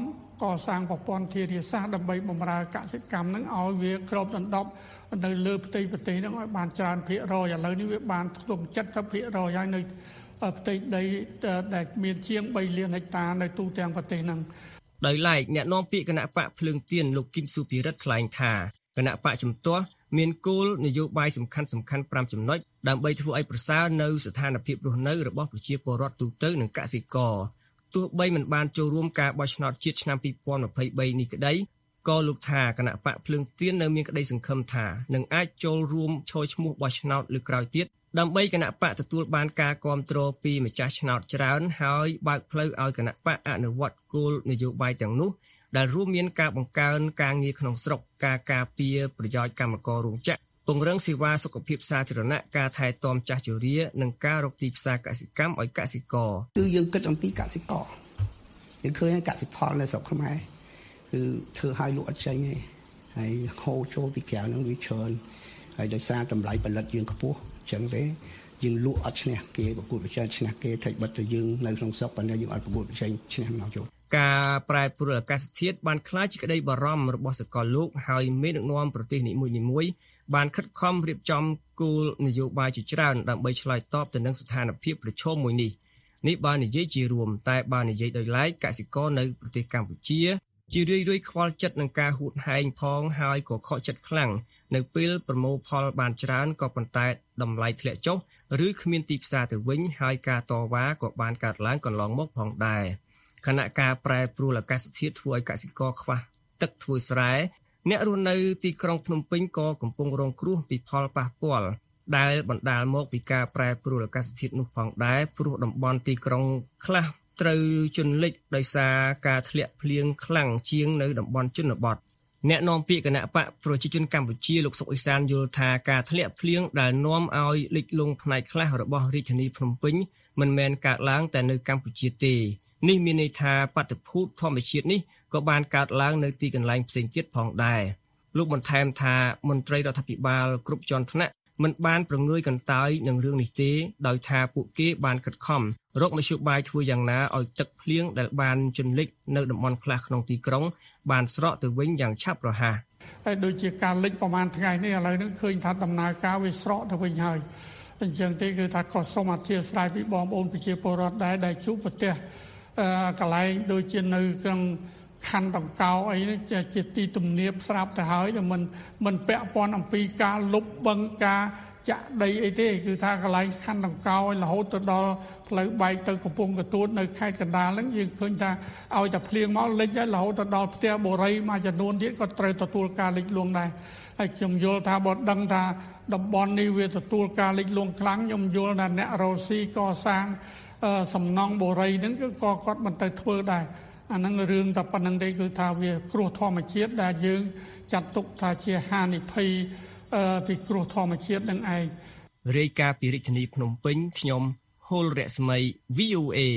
កសាងប្រព័ន្ធធារាសាស្ត្រដើម្បីបម្រើកសិកម្មនឹងឲ្យវាគ្របដណ្ដប់នៅលើផ្ទៃប្រទេសនឹងឲ្យបានច្រើនភាគរយឥឡូវនេះវាបានធ្លុំ칠십ភាគរយហើយនៅផ្ទៃដីដែលមានជាង3លានហិកតានៅទូទាំងប្រទេសនឹងដោយឡែកអ្នកនាំពាក្យគណៈបកភ្លើងទៀនលោកគឹមសុភិរិទ្ធថ្លែងថាគណៈបកជំទាស់មានគោលនយោបាយសំខាន់សំខាន់5ចំណុចដើម្បីធ្វើឲ្យប្រសើរនៅស្ថានភាពរស់នៅរបស់ប្រជាពលរដ្ឋទូទៅនិងកសិករទោះបីមិនបានចូលរួមការបោះឆ្នោតជាតិឆ្នាំពីរពាន់ម្ភៃបីនេះក្តីក៏លោកថាគណៈបកភ្លើងទៀននៅមានក្តីសង្ឃឹមថានឹងអាចចូលរួមឈរឈ្មោះបោះឆ្នោតលើក្រោយទៀតដើម្បីគណៈបកទទួលបានការគាំទ្រពីម្ចាស់ឆ្នោតច្រើនហើយបើកផ្លូវឲ្យគណៈបកអនុវត្តគោលនយោបាយទាំងនោះដែលរួមមានការបង្កើនការងារក្នុងស្រុកការការពារប្រយោជន៍កម្មកររោងចក្រពង្រឹងសេវាសុខភាពសាធារណៈការថែទាំចាស់ជរានិងការរកទីផ្សារកសិកម្មឲ្យកសិករគឺយើងគិតអំពីកសិករយើងឃើញកសិផលនៅស្រុកខ្មែរគឺធ្វើឲ្យលក់អត់ចេញទេហើយហូរចូលពីក្រៅនឹងវាច្រើនហើយដោយសារតម្លៃផលិតយើងខ្ពស់អញ្ចឹងទេយើងលក់អត់ឈ្នះគេប្រកួតប្រជែងឈ្នះគេថៃបិទទៅយើងនៅក្នុងស្រុកប៉ុន្តែយើងអត់ប្រកួតប្រជែងឈ្នះមកចូលការប្រែប្រួលអាកាសធាតុបានក្លាយជាក្តីបារម្ភរបស់សកលលោកហើយមេដឹកនាំប្រទេសនីមួយៗបានខិតខំរៀបចំគោលនយោបាយជាច្រើនដើម្បីឆ្លើយតបទៅនឹងស្ថានភាពប្រឈមមួយនេះនេះបាននិយាយជារួមតែបាននិយាយដោយឡែកកសិករនៅប្រទេសកម្ពុជាជារឿយៗខ្វល់ចិត្តនឹងការហួតហែងផងហើយក៏ខកចិត្តខ្លាំងនៅពេលប្រមូលផលបានច្រើនក៏ប៉ុន្តែតម្លៃធ្លាក់ចុះឬគ្មានទីផ្សារទៅវិញហើយការតវ៉ាក៏បានកើតឡើងកន្លងមកផងដែរខណៈការប្រែប្រួលអាកាសធាតុធ្វើឲ្យកសិករខ្វះទឹកធ្វើស្រែអ្នករស់នៅទីក្រុងភ្នំពេញក៏កំពុងរងគ្រោះពីផលប៉ះពាល់ដែលបណ្ដាលមកពីការប្រែប្រួលអាកាសធាតុនោះផងដែរព្រោះតំបន់ទីក្រុងខ្លះត្រូវជន់លិចដោយសារការធ្លាក់ភ្លៀងខ្លាំងជាងនៅតំបន់ជនបទអ្នកនាំពាក្យគណៈបកប្រជាជនកម្ពុជាលោកសុកអេសានយល់ថាការធ្លាក់ភ្លៀងដែលនាំឲ្យលិចលង់ផ្នែកខ្លះរបស់រាជធានីភ្នំពេញមិនមែនកើតឡើងតែនៅកម្ពុជាទេនេះមានន័យថាបាតុភូតធម្មជាតិនេះក៏បានកើតឡើងនៅទីកន្លែងផ្សេងទៀតផងដែរលោកបន្ថែមថាមន្ត្រីរដ្ឋាភិបាលគ្រប់ជាន់ថ្នាក់មិនបានប្រងើយកន្តើយនឹងរឿងនេះទេដោយថាពួកគេបានខិតខំរកមធ្យោបាយធ្វើយ៉ាងណាឲ្យទឹកភ្លៀងដែលបានជន់លិចនៅតំបន់ខ្លះក្នុងទីក្រុងបានស្រកទៅវិញយ៉ាងឆាប់រហ័សហើយដូចជាការលិចប្រហែលថ្ងៃនេះឥឡូវនេះឃើញថាដំណើរការវាស្រកទៅវិញហើយអញ្ចឹងទេគឺថាក៏សូមអធិស្ឋានពីបងប្អូនប្រជាពលរដ្ឋដែរដែលជួបប្រទះកន្លែងដូចជានៅក្នុងខណ្ឌដង្កោអីនេះជាទីទំនាបស្រាប់ទៅហើយតែមិនមិនពាក់ព័ន្ធអំពីការលុបបឹងការចាក់ដីអីទេគឺថាកន្លែងខណ្ឌដង្កោឲ្យរហូតទៅដល់ផ្លូវបែកទៅកំពង់កទួតនៅខេត្តកណ្ដាលហ្នឹងយើងឃើញថាឲ្យតែភ្លៀងមកលិចហើយរហូតទៅដល់ផ្ទះបុរីមួយចំនួនទៀតក៏ត្រូវទទួលការលិចលង់ដែរហើយខ្ញុំយល់ថាបើដឹងថាតំបន់នេះវាទទួលការលិចលង់ខ្លាំងខ្ញុំយល់ថាអ្នករស់ស៊ីកសាងសំណង់បុរីហ្នឹងគឺក៏គាត់មិនទៅធ្វើដែរអាហ្នឹងរឿងតែប៉ុណ្្នឹងទេគឺថាវាគ្រោះធម្មជាតិដែលយើងចាត់ទុកថាជាហានិភ័យពីគ្រោះធម្មជាតិនឹងឯងរាយការណ៍ពីរាជធានីភ្នំពេញខ្ញុំហុលរស្មី វី អូ អេ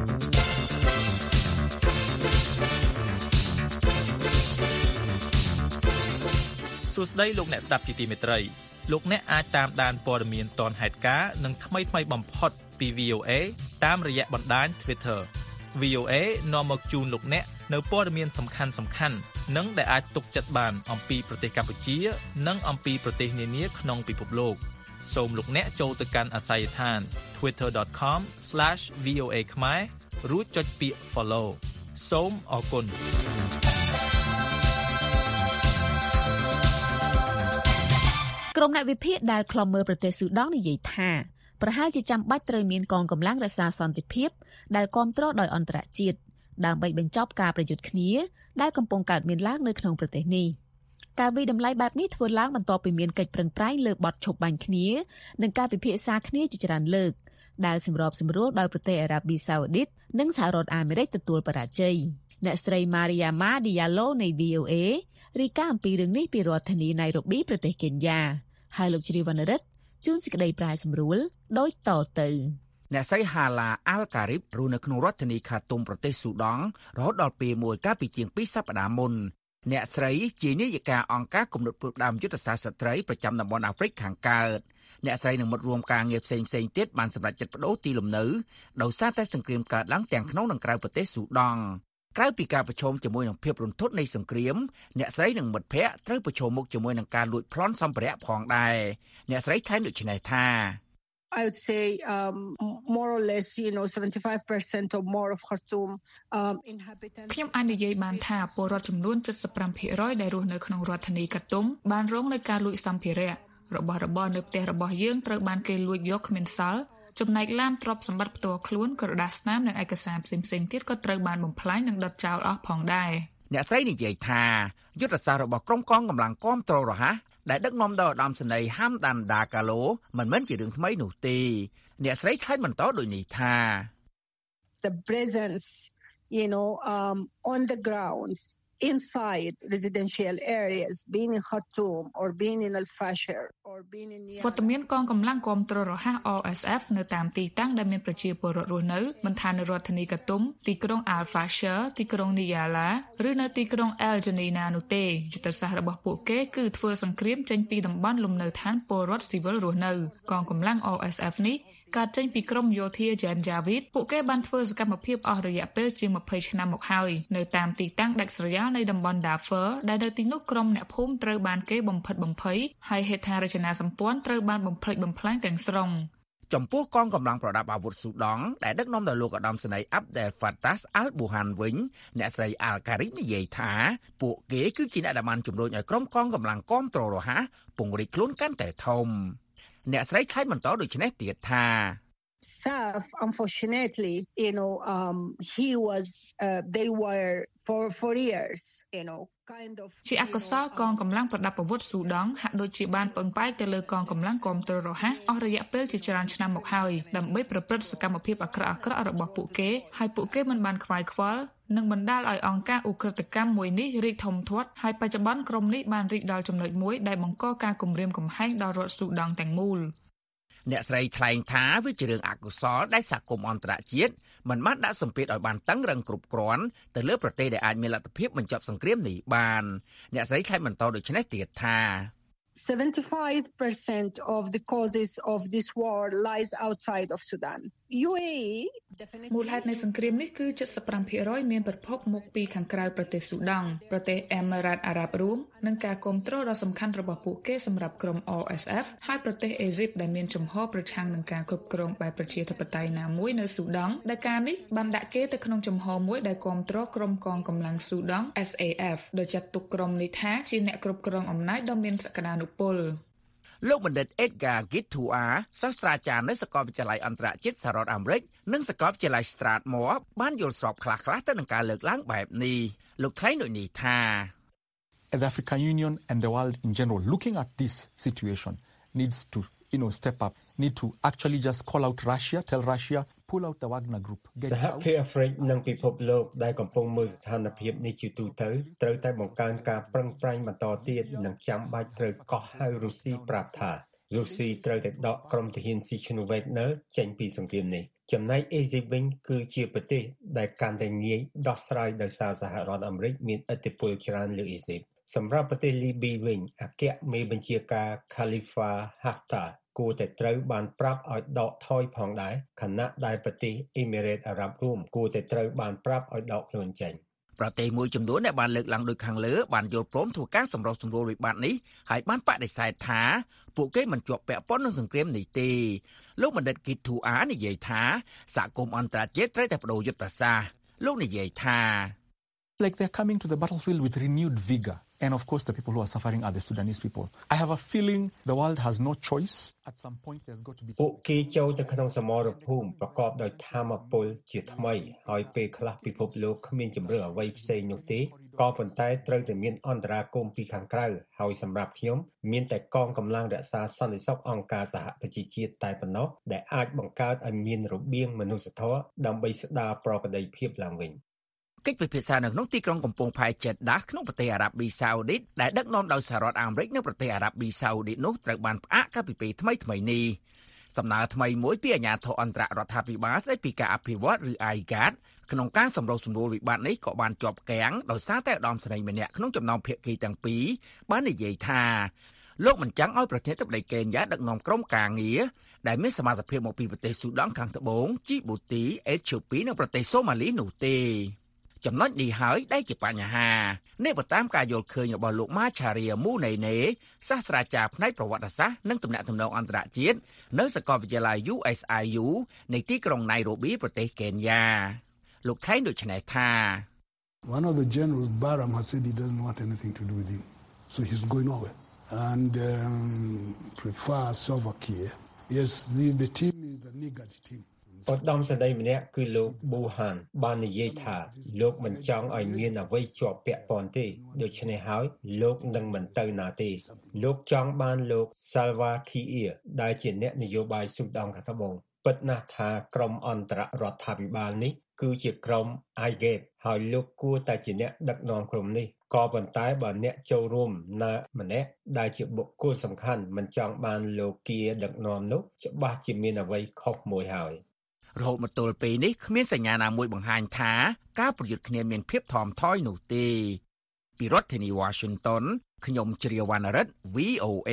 សួស្តីលោកអ្នកស្ដាប់ជាទីមេត្រីលោកអ្នកអាចតាមដានព័ត៌មានទាន់ហេតុការណ៍និងថ្មីថ្មីបំផុតពី វី អូ អេ តាមរយៈបណ្ដាញ Twitter វី អូ អេ នាំមកជូនលោកអ្នកនៅព័ត៌មានសំខាន់សំខាន់និងដែលអាចទុកចិត្តបានអំពីប្រទេសកម្ពុជានិងអំពីប្រទេសនានាក្នុងពិភពលោកសូមលោកអ្នកចូលទៅកាន់អាសយដ្ឋាន ทวิตเตอร์ ដอท คอม ស្លាช វី អូ เอ ខ្មែររួចចុចពាក្យ Follow សូមអរគុណក្រុមអ្នកវិភាគដែលខ្លំមើលប្រទេសស៊ូដង់និយាយថាប្រហែលជាចាំបាច់ត្រូវមានកងកម្លាំងរក្សាសន្តិភាពដែលគ្រប់គ្រងដោយអន្តរជាតិដើម្បីបញ្ចប់ការប្រយុទ្ធគ្នាដែលកំពុងកើតមានឡើងនៅក្នុងប្រទេសនេះការវិដំឡៃបែបនេះធ្វើឡើងបន្ទាប់ពីមានកិច្ចប្រឹងប្រែងលើបទឈប់បាញ់គ្នានិងការពិភាក្សាគ្នាជាច្រើនលើកដែលសម្របសម្រួលដោយប្រទេសអារ៉ាប៊ីសាអូឌីតនិងសហរដ្ឋអាមេរិកទទួលបរាជ័យអ្នកស្រី Mariama Diallo នៃ វី អូ អេ រាយការណ៍អំពីរឿងនេះពីរដ្ឋធានី Nairobi ប្រទេសកេនយ៉ាហើយលោកជ្រាវណ្ណរិទ្ធជួនសេចក្តីប្រាយសម្រួលដូចតទៅអ្នកស្រីហាឡាអាល់ការ៉ីបរស់នៅក្នុងរដ្ឋធានីខាតុំប្រទេសស៊ូដង់រហូតដល់ពេលមួយកាលពីជាងពីរសប្តាហ៍មុនអ្នកស្រីជានាយិកាអង្គការគំនិតផ្ដាំយុទ្ធសាស្ត្រស្ត្រីប្រចាំតំបន់អាហ្វ្រិកខាងកើតអ្នកស្រីនឹងមិត្តរួមការងារផ្សេងផ្សេងទៀតបានសម្រេចចិត្តបដូរទីលំនៅដោយសារតែសង្គ្រាមកើតឡើងទាំងក្នុងនិងក្រៅប្រទេសស៊ូដង់ក្រៅពីការប្រឈមជាមួយនឹងភាពរន្ធត់នៃសង្គ្រាមអ្នកស្រីនិងមិត្តភ័ក្តិត្រូវប្រឈមមុខជាមួយនឹងការលួចប្លន់សម្ភារៈផងដែរអ្នកស្រីថ្លែងដូចនេះថា I would say um, more or less, you know, seventy-five percent or more of Khartoum um, inhabitants. ខ្ញុំអាចនិយាយបានថាពលរដ្ឋចំនួនseventy-five percent ដែលរស់នៅក្នុងរដ្ឋធានីកាតុមបានរងនឹងការលួចសម្ភារៈរបស់របរនៅផ្ទះរបស់យើងត្រូវបានគេលួចយកគ្មានសល់ចំណែកឡានទ្រព្យសម្បត្តិផ្ទាល់ខ្លួនក្រដាសស្នាមនិងឯកសារផ្សេងៗទៀតក៏ត្រូវបានបំផ្លាញនិងដុតចោលអស់ផងដែរអ្នកស្រីនិយាយថាយុទ្ធសាស្ត្ររបស់ក្រុមកងកម្លាំងគាំទ្ររហ័សដែលដឹកនាំដោយឧត្តមសេនីយ៍ហាំដានដាកាឡូមិនមែនជារឿងថ្មីនោះទេអ្នកស្រីថ្លែងបន្តដូចនេះថា The presence, you know, um, on the ground inside residential areas, being in Khartoum or being in Al-Fashir or being in វត្តមានកងកម្លាំងគាំទ្ររហ័ស R S F នៅតាមទីតាំងដែលមានប្រជាពលរដ្ឋរស់នៅមិនថានៅរដ្ឋធានីកាតុមទីក្រុង Al-Fashir ទីក្រុង Niyala ឬនៅទីក្រុង El Janina នោះទេយុទ្ធសាស្ត្ររបស់ពួកគេគឺធ្វើសង្គ្រាមចេញពីតំបន់លំនៅឋានពលរដ្ឋស៊ីវិលរស់នៅកងកម្លាំង R S F នេះកើតចេញពីក្រុមយោធា Jan Javid ពួកគេបានធ្វើសកម្មភាពអស់រយៈពេលជាtwentyឆ្នាំមកហើយនៅតាមទីតាំងដាច់ស្រយាលនៃតំបន់ Darfur ដែលនៅទីនោះក្រុមអ្នកភូមិត្រូវបានគេបំផិតបំភ័យហើយហេដ្ឋារចនាសម្ព័ន្ធត្រូវបានបំផ្លិចបំផ្លាញទាំងស្រុងចំពោះកងកម្លាំងប្រដាប់អាវុធស៊ូដង់ដែលដឹកនាំដោយលោកឧត្តមសេនីយ៍ Abdel Fattah al-Burhan វិញអ្នកស្រី Al-Karib និយាយថាពួកគេគឺជាអ្នកដែលបានជំរុញឲ្យក្រុមកងកម្លាំងគាំទ្ររហ័សពង្រីកខ្លួនកាន់តែធំអ្នកស្រីថ្លែងបន្តដូចនេះទៀតថា Saf, unfortunately, you know, um, he was, uh, they were for for years, you know, kind of ជាអកុសលកងកម្លាំងប្រដាប់អាវុធស៊ូដង់ហាក់ដូចជាបានពឹងផ្អែកទៅលើកងកម្លាំងគាំទ្ររហ័សអស់រយៈពេលជាច្រើនឆ្នាំមកហើយដើម្បីប្រព្រឹត្តសកម្មភាពអាក្រក់អាក្រក់របស់ពួកគេហើយពួកគេមិនបានខ្វាយខ្វល់និងបណ្ដាលឲ្យអង្គការឧក្រិដ្ឋកម្មមួយនេះរីកធំធាត់ហើយបច្ចុប្បន្នក្រុមនេះបានរីកដល់ចំណុចមួយដែលបង្កការគំរាមកំហែងដល់រដ្ឋស៊ូដង់ទាំងមូលអ្នកស្រីថ្លែងថាវាជារឿងអកុសលដែលសហគមន៍អន្តរជាតិមិនបានដាក់សម្ពាធឲ្យបានតឹងរ៉ឹងគ្រប់គ្រាន់ទៅលើប្រទេសដែលអាចមានលទ្ធភាពបញ្ចប់សង្គ្រាមនេះបានអ្នកស្រីថ្លែងបន្តដូចនេះទៀតថា seventy-five percent of the causes of this war lies outside of Sudan. U A E មូលហេតុនៃសង្គ្រាមនេះគឺseventy-five percent មានប្រភពមកពីខាងក្រៅប្រទេសស៊ូដង់ប្រទេសអេមីរ៉ាតអារ៉ាប់រួមនិងការគ្រប់គ្រងដ៏សំខាន់របស់ពួកគេសម្រាប់ក្រុម R S F ហើយប្រទេសអេស៊ីបដែលមានជំហរប្រឆាំងនឹងការគ្រប់គ្រងបែបប្រជាធិបតេយ្យណាមួយនៅស៊ូដង់ដែលការនេះបានដាក់គេទៅក្នុងជំហរមួយដែលគ្រប់គ្រងក្រុមកងកម្លាំងស៊ូដង់ S A F ដោយចាត់ទុកក្រុមនេះថាជាអ្នកគ្រប់គ្រងអំណាចដ៏មានសក្តានុពលលោកបណ្ឌិត Edgar Githua សាស្ត្រាចារ្យនៅសាកលវិទ្យាល័យអន្តរជាតិសហរដ្ឋអាមេរិកនិងសាកលវិទ្យាល័យ Strathmore បានយល់ស្របខ្លះៗទៅនឹងការលើកឡើងបែបនេះលោកថ្លែងដូចនេះថា The African Union and the world in general looking at this situation needs to you know step up need to actually just call out Russia tell Russia pull out the Wagner group សហភាពអាហ្វ្រិកនិងពិភពលោកដែលកំពុងមើលស្ថានភាពនេះជាទូទៅត្រូវតែបង្កើនការប្រឹងប្រែងបន្តទៀតនិងចាំបាច់ត្រូវកោះហៅរុស្ស៊ីប្រាប់ថារុស្ស៊ីត្រូវតែដកក្រុមទាហានស៊ីឈ្នូវេតន័រចេញពីសង្គ្រាមនេះចំណែកអេស៊ីបវិញគឺជាប្រទេសដែលកាន់តែងាយដោះស្រាយដោយសារសហរដ្ឋអាមេរិកមានឥទ្ធិពលច្រើនលើអេស៊ីបសម្រាប់ប្រទេសលីប៊ីវិញអគ្គមេបញ្ជាការ Khalifa Haftar គួរតែត្រូវបានប្រាប់ឲ្យដកថយផងដែរខណៈដែលប្រទេសអ៊ីមីរ៉េតអារ៉ាប់រួមគួរតែត្រូវបានប្រាប់ឲ្យដកខ្លួនចេញប្រទេសមួយចំនួនដែលបានលើកឡើងដូចខាងលើបានយល់ព្រមធ្វើការសម្រុះសម្រួលវិបត្តិនេះហើយបានបដិសេធថាពួកគេមិនជាប់ពាក់ព័ន្ធនឹងសង្គ្រាមនេះទេលោកបណ្ឌិត Githua និយាយថាសហគមន៍អន្តរជាតិត្រូវតែបដូរយុទ្ធសាស្ត្រលោកនិយាយថា like they're coming to the battlefield with renewed vigor and of course the people who are suffering are the Sudanese people I have a feeling the world has no choice at some point there's got to be ពួកគេចូលទៅក្នុងសមរភូមិប្រកបដោយធម៌ពលជាថ្មីហើយពេលខ្លះពិភពលោកគ្មានជំរឿអ្វីផ្សេងនោះទេក៏ប៉ុន្តែត្រូវតែមានអន្តរាគមន៍ពីខាងក្រៅហើយសម្រាប់ខ្ញុំមានតែកងកម្លាំងរក្សាសន្តិសុខអង្គការសហប្រជាជាតិតែប៉ុណ្ណោះដែលអាចបង្កើតឲ្យមានរបៀងមនុស្សធម៌ដើម្បីស្ដារប្រក្រតីភាពឡើងវិញកិច្ចពិភាក្សានៅក្នុងទីក្រុងកំពង់ផែ Jeddah ក្នុងប្រទេសអារ៉ាប៊ីសាអូឌីតដែលដឹកនាំដោយសហរដ្ឋអាមេរិកនិងប្រទេសអារ៉ាប៊ីសាអូឌីតនោះត្រូវបានផ្អាកកាលពីពេលថ្មីថ្មីនេះសំណើថ្មីមួយពីអាជ្ញាធរអន្តររដ្ឋាភិបាលស្ដីពីការអភិវឌ្ឍឬ អាយ ហ្គាត ក្នុងការសម្រុះសម្រួលវិបត្តិនេះក៏បានជាប់គាំងដោយសារតែឧត្តមសេនីយ៍ម្នាក់ក្នុងចំណោមភាគីទាំងពីរបាននិយាយថាលោកមិនចង់ឲ្យប្រធានាធិបតីកេនយ៉ាដឹកនាំក្រុមការងារដែលមានសមត្ថភាពមកពីប្រទេសស៊ូដង់ខាងត្បូងជីបូទីអេតូពីនិងប្រទេសសូម៉ាលីនោះទេចំណុចនេះហើយដែលជាបញ្ហានេះបើតាមការយល់ឃើញរបស់លោកម៉ាឆារីមូណេណេសាស្ត្រាចារ្យផ្នែកប្រវត្តិសាស្ត្រនិងទំនាក់ទំនងអន្តរជាតិនៅសាកលវិទ្យាល័យ U S I U នៃទីក្រុង Nairobi ប្រទេសកេនយ៉ាលោកថៃដូចនេះថា One of the generals, Baram, has said he doesn't want anything to do with him. So he's going nowhere. And um, prefer Salva Kiir. Yes, the, the team is the Nigad team. ឧត្តមសេនីយ៍ម្នាក់គឺលោកប៊ូហានបាននិយាយថាលោកមិនចង់ឲ្យមានអ្វីជាប់ពាក់ព័ន្ធទេដូច្នេះហើយលោកនឹងមិនទៅណាទេលោកចង់បានលោក Salva Kiir ដែលជាអ្នកនយោបាយស៊ូដានខាងត្បូងពិតណាស់ថាក្រុមអន្តររដ្ឋាភិបាលនេះគឺជាក្រុម I G A T ហើយលោកគួរតែជាអ្នកដឹកនាំក្រុមនេះក៏ប៉ុន្តែបើអ្នកចូលរួមណាម្នាក់ដែលជាបុគ្គលសំខាន់មិនចង់បានលោកគៀដឹកនាំនោះច្បាស់ជាមានអ្វីខុសមួយហើយរហូតមកទល់ពេលនេះគ្មានសញ្ញាណាមួយបង្ហាញថាការប្រយុទ្ធគ្នាមានភាពថមថយនោះទេពីរដ្ឋធានី Washington ខ្ញុំជ្រាវវណ្ណរិទ្ធ V O A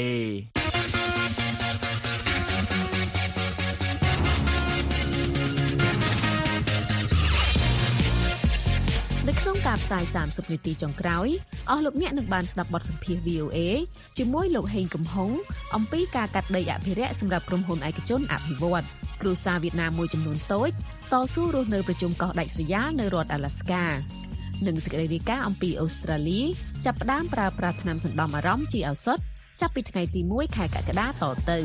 នៅក្នុងការផ្សាយសាមសិបនាទីចុងក្រោយអស់លោកអ្នកនឹងបានស្ដាប់បទសម្ភាសន៍ V O A ជាមួយលោកហេងកំហុងអំពីការកាត់ដីអភិរក្សសម្រាប់ក្រុមហ៊ុនឯកជនអភិវឌ្ឍគ្រួសារវៀតណាមមួយចំនួនតូចតស៊ូរស់នៅប្រជុំកោះដាច់ស្រយាលនៅរដ្ឋ Alaska និងសេចក្តីរាយការណ៍អំពីអូស្ត្រាលីចាប់ផ្ដើមប្រើប្រាស់ថ្នាំសន្តំអារម្មណ៍ជាឱសថចាប់ពីថ្ងៃទីមួយខែកក្កដាតទៅ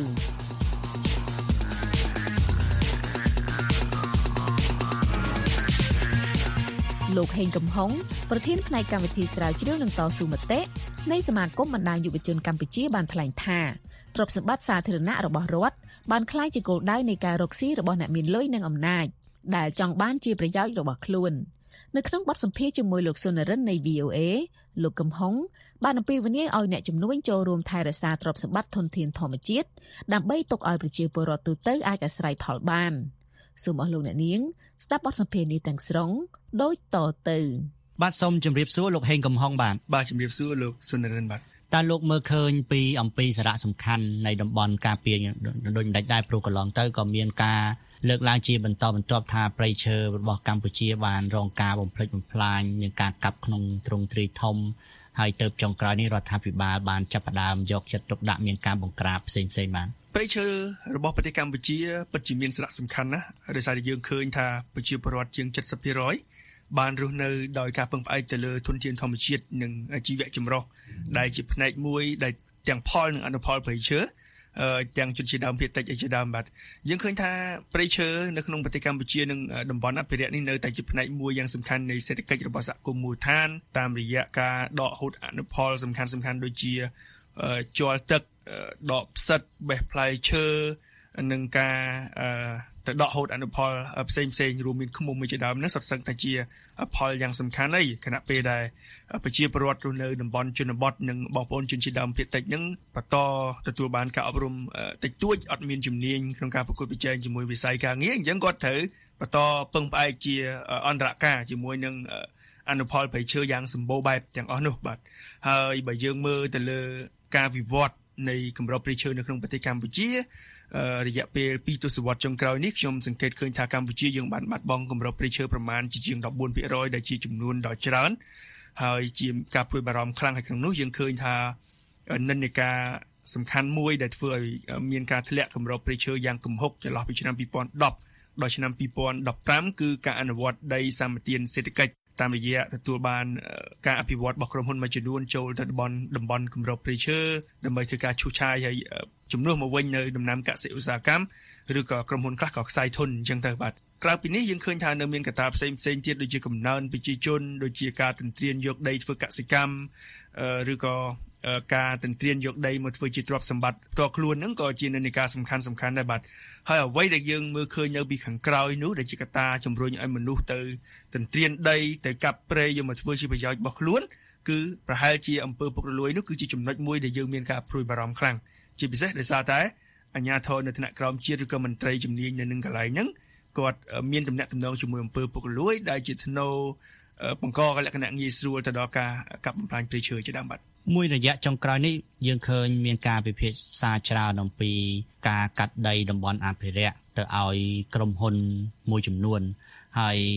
លោកហេងកំហុងប្រធានផ្នែកកម្មវិធីស្រាវជ្រាវនិងតស៊ូមតិនៃសមាគមបណ្ដាញយុវជនកម្ពុជាបានថ្លែងថាទ្រព្យសម្បត្តិសាធារណៈរបស់រដ្ឋបានក្លាយជាគោលដៅនៃការរកស៊ីរបស់អ្នកមានលុយនិងអំណាចដែលចង់បានជាប្រយោជន៍របស់ខ្លួននៅក្នុងបទសម្ភាសន៍ជាមួយលោកសុនរិននៃ V O A លោកកំហុងបានអំពាវនាវឲ្យអ្នកជំនួញចូលរួមថែរក្សាទ្រព្យសម្បត្តិធនធានធម្មជាតិដើម្បីទុកឲ្យប្រជាពលរដ្ឋទូទៅអាចអាស្រ័យផលបានសូមអស់លោកអ្នកនាងស្ដាប់បទសម្ភាសន៍នេះទាំងស្រុងដូចតទៅបាទសូមជម្រាបសួរលោកហេងកំហុងបាទបាទជម្រាបសួរលោកសុនរិនបាទតើលោកមើលឃើញពីអំពីសារៈសំខាន់នៃតំបន់ការពារដូចមិនដាច់ដែរព្រោះកន្លងទៅក៏មានការលើកឡើងជាបន្តបន្ទាប់ថាព្រៃឈើរបស់កម្ពុជាបានរងការបំផ្លិចបំផ្លាញមានការកាប់ក្នុងទ្រង់ទ្រាយធំហើយទៅចុងក្រោយនេះរដ្ឋាភិបាលបានចាប់ផ្ដើមយកចិត្តទុកដាក់មានការបង្ក្រាបផ្សេងៗបានព្រៃឈើរបស់ប្រទេសកម្ពុជាពិតជាមានសារៈសំខាន់ណាស់ដោយសារតែយើងឃើញថាប្រជាពលរដ្ឋជាង 七十%បានរស់នៅដោយការពឹងផ្អែកទៅលើធនធានធម្មជាតិនិងជីវៈចម្រុះដែលជាផ្នែកមួយដែលទាំងផលនិងអនុផលព្រៃឈើទាំងជនជាតិដើមភាគតិចជាដើមបាទយើងឃើញថាព្រៃឈើនៅក្នុងប្រទេសកម្ពុជានិងតំបន់អភិរក្សនេះនៅតែជាផ្នែកមួយយ៉ាងសំខាន់នៃសេដ្ឋកិច្ចរបស់សហគមន៍មូលដ្ឋានតាមរយៈការដកហូតអនុផលសំខាន់សំខាន់ដូចជាជ័រទឹកដកផ្សិតបេះផ្លែឈើនិងការទៅដកហូតអនុផលផ្សេងផ្សេងរួមមានឃ្មុំមួយជាដើមនេះសុទ្ធសឹងតែជាផលយ៉ាងសំខាន់ហើយខណៈពេលដែលប្រជាពលរដ្ឋរស់នៅតំបន់ជនបទនិងបងប្អូនជនជាតិដើមភាគតិចនឹងបន្តទទួលបានការអប់រំតិចតួចអត់មានជំនាញក្នុងការប្រកួតប្រជែងជាមួយវិស័យការងារអញ្ចឹងគាត់ត្រូវបន្តពឹងផ្អែកជាអន្តរការជាមួយនឹងអនុផលព្រៃឈើយ៉ាងសម្បូរបែបទាំងអស់នោះបាទហើយបើយើងមើលទៅលើការវិវត្តនៃគម្របព្រៃឈើនៅក្នុងប្រទេសកម្ពុជារយៈពេលពីរទសវត្សរ៍ចុងក្រោយនេះខ្ញុំសង្កេតឃើញថាកម្ពុជាយើងបានបាត់បង់គម្របព្រៃឈើប្រមាណជាជាង ដប់បួនភាគរយ ដែលជាចំនួនដ៏ច្រើនហើយជាការព្រួយបារម្ភខ្លាំងហើយក្នុងនោះយើងឃើញថានិន្នាការសំខាន់មួយដែលធ្វើឲ្យមានការធ្លាក់គម្របព្រៃឈើយ៉ាងគំហុកចន្លោះពីឆ្នាំពីរពាន់ដប់ដល់ឆ្នាំពីរពាន់ដប់ប្រាំគឺការអនុវត្តដីសម្បទានសេដ្ឋកិច្ចតាមរយៈទទួលបានការអភិវឌ្ឍរបស់ក្រុមហ៊ុនមួយចំនួនចូលទៅតំបន់តំបន់គម្របព្រៃឈើដើម្បីធ្វើការឈូសឆាយហើយជំនួសមកវិញនៅដំណាំកសិឧស្សាហកម្មឬក៏ក្រុមហ៊ុនខ្លះក៏ខ្សែធនអញ្ចឹងទៅបាទក្រៅពីនេះយើងឃើញថានៅមានកត្តាផ្សេងផ្សេងទៀតដូចជាកំណើនប្រជាជនដូចជាការទន្ទ្រានយកដីធ្វើកសិកម្មឬក៏ការទន្ទ្រានយកដីមកធ្វើជាទ្រព្យសម្បត្តិផ្ទាល់ខ្លួនហ្នឹងក៏ជានិន្នាការសំខាន់សំខាន់ដែរបាទហើយអ្វីដែលយើងមើលឃើញនៅពីខាងក្រោយនោះដែលជាកត្តាជំរុញឲ្យមនុស្សទៅទន្ទ្រានដីទៅកាប់ព្រៃយកមកធ្វើជាប្រយោជន៍របស់ខ្លួនគឺប្រហែលជាអំពើពុករលួយនោះគឺជាចំណុចមួយដែលយើងមានការព្រួយបារម្ភខ្លាំងជាពិសេសដោយសារតែអាជ្ញាធរនៅថ្នាក់ក្រោមជាតិឬក៏មន្ត្រីជំនាញនៅនឹងកន្លែងហ្នឹងគាត់មានទំនាក់ទំនងជាមួយអំពើពុករលួយដែលជាធ្នូបង្កលក្ខណៈងាយស្រួលទៅដល់ការកាប់បំផ្លាញព្រៃឈើជាដើមបាទមួយរយៈចុងក្រោយនេះយើងឃើញមានការពិភាក្សាច្រើនអំពីការកាត់ដីតំបន់អភិរក្សទៅឲ្យក្រុមហ៊ុនមួយចំនួនហើយ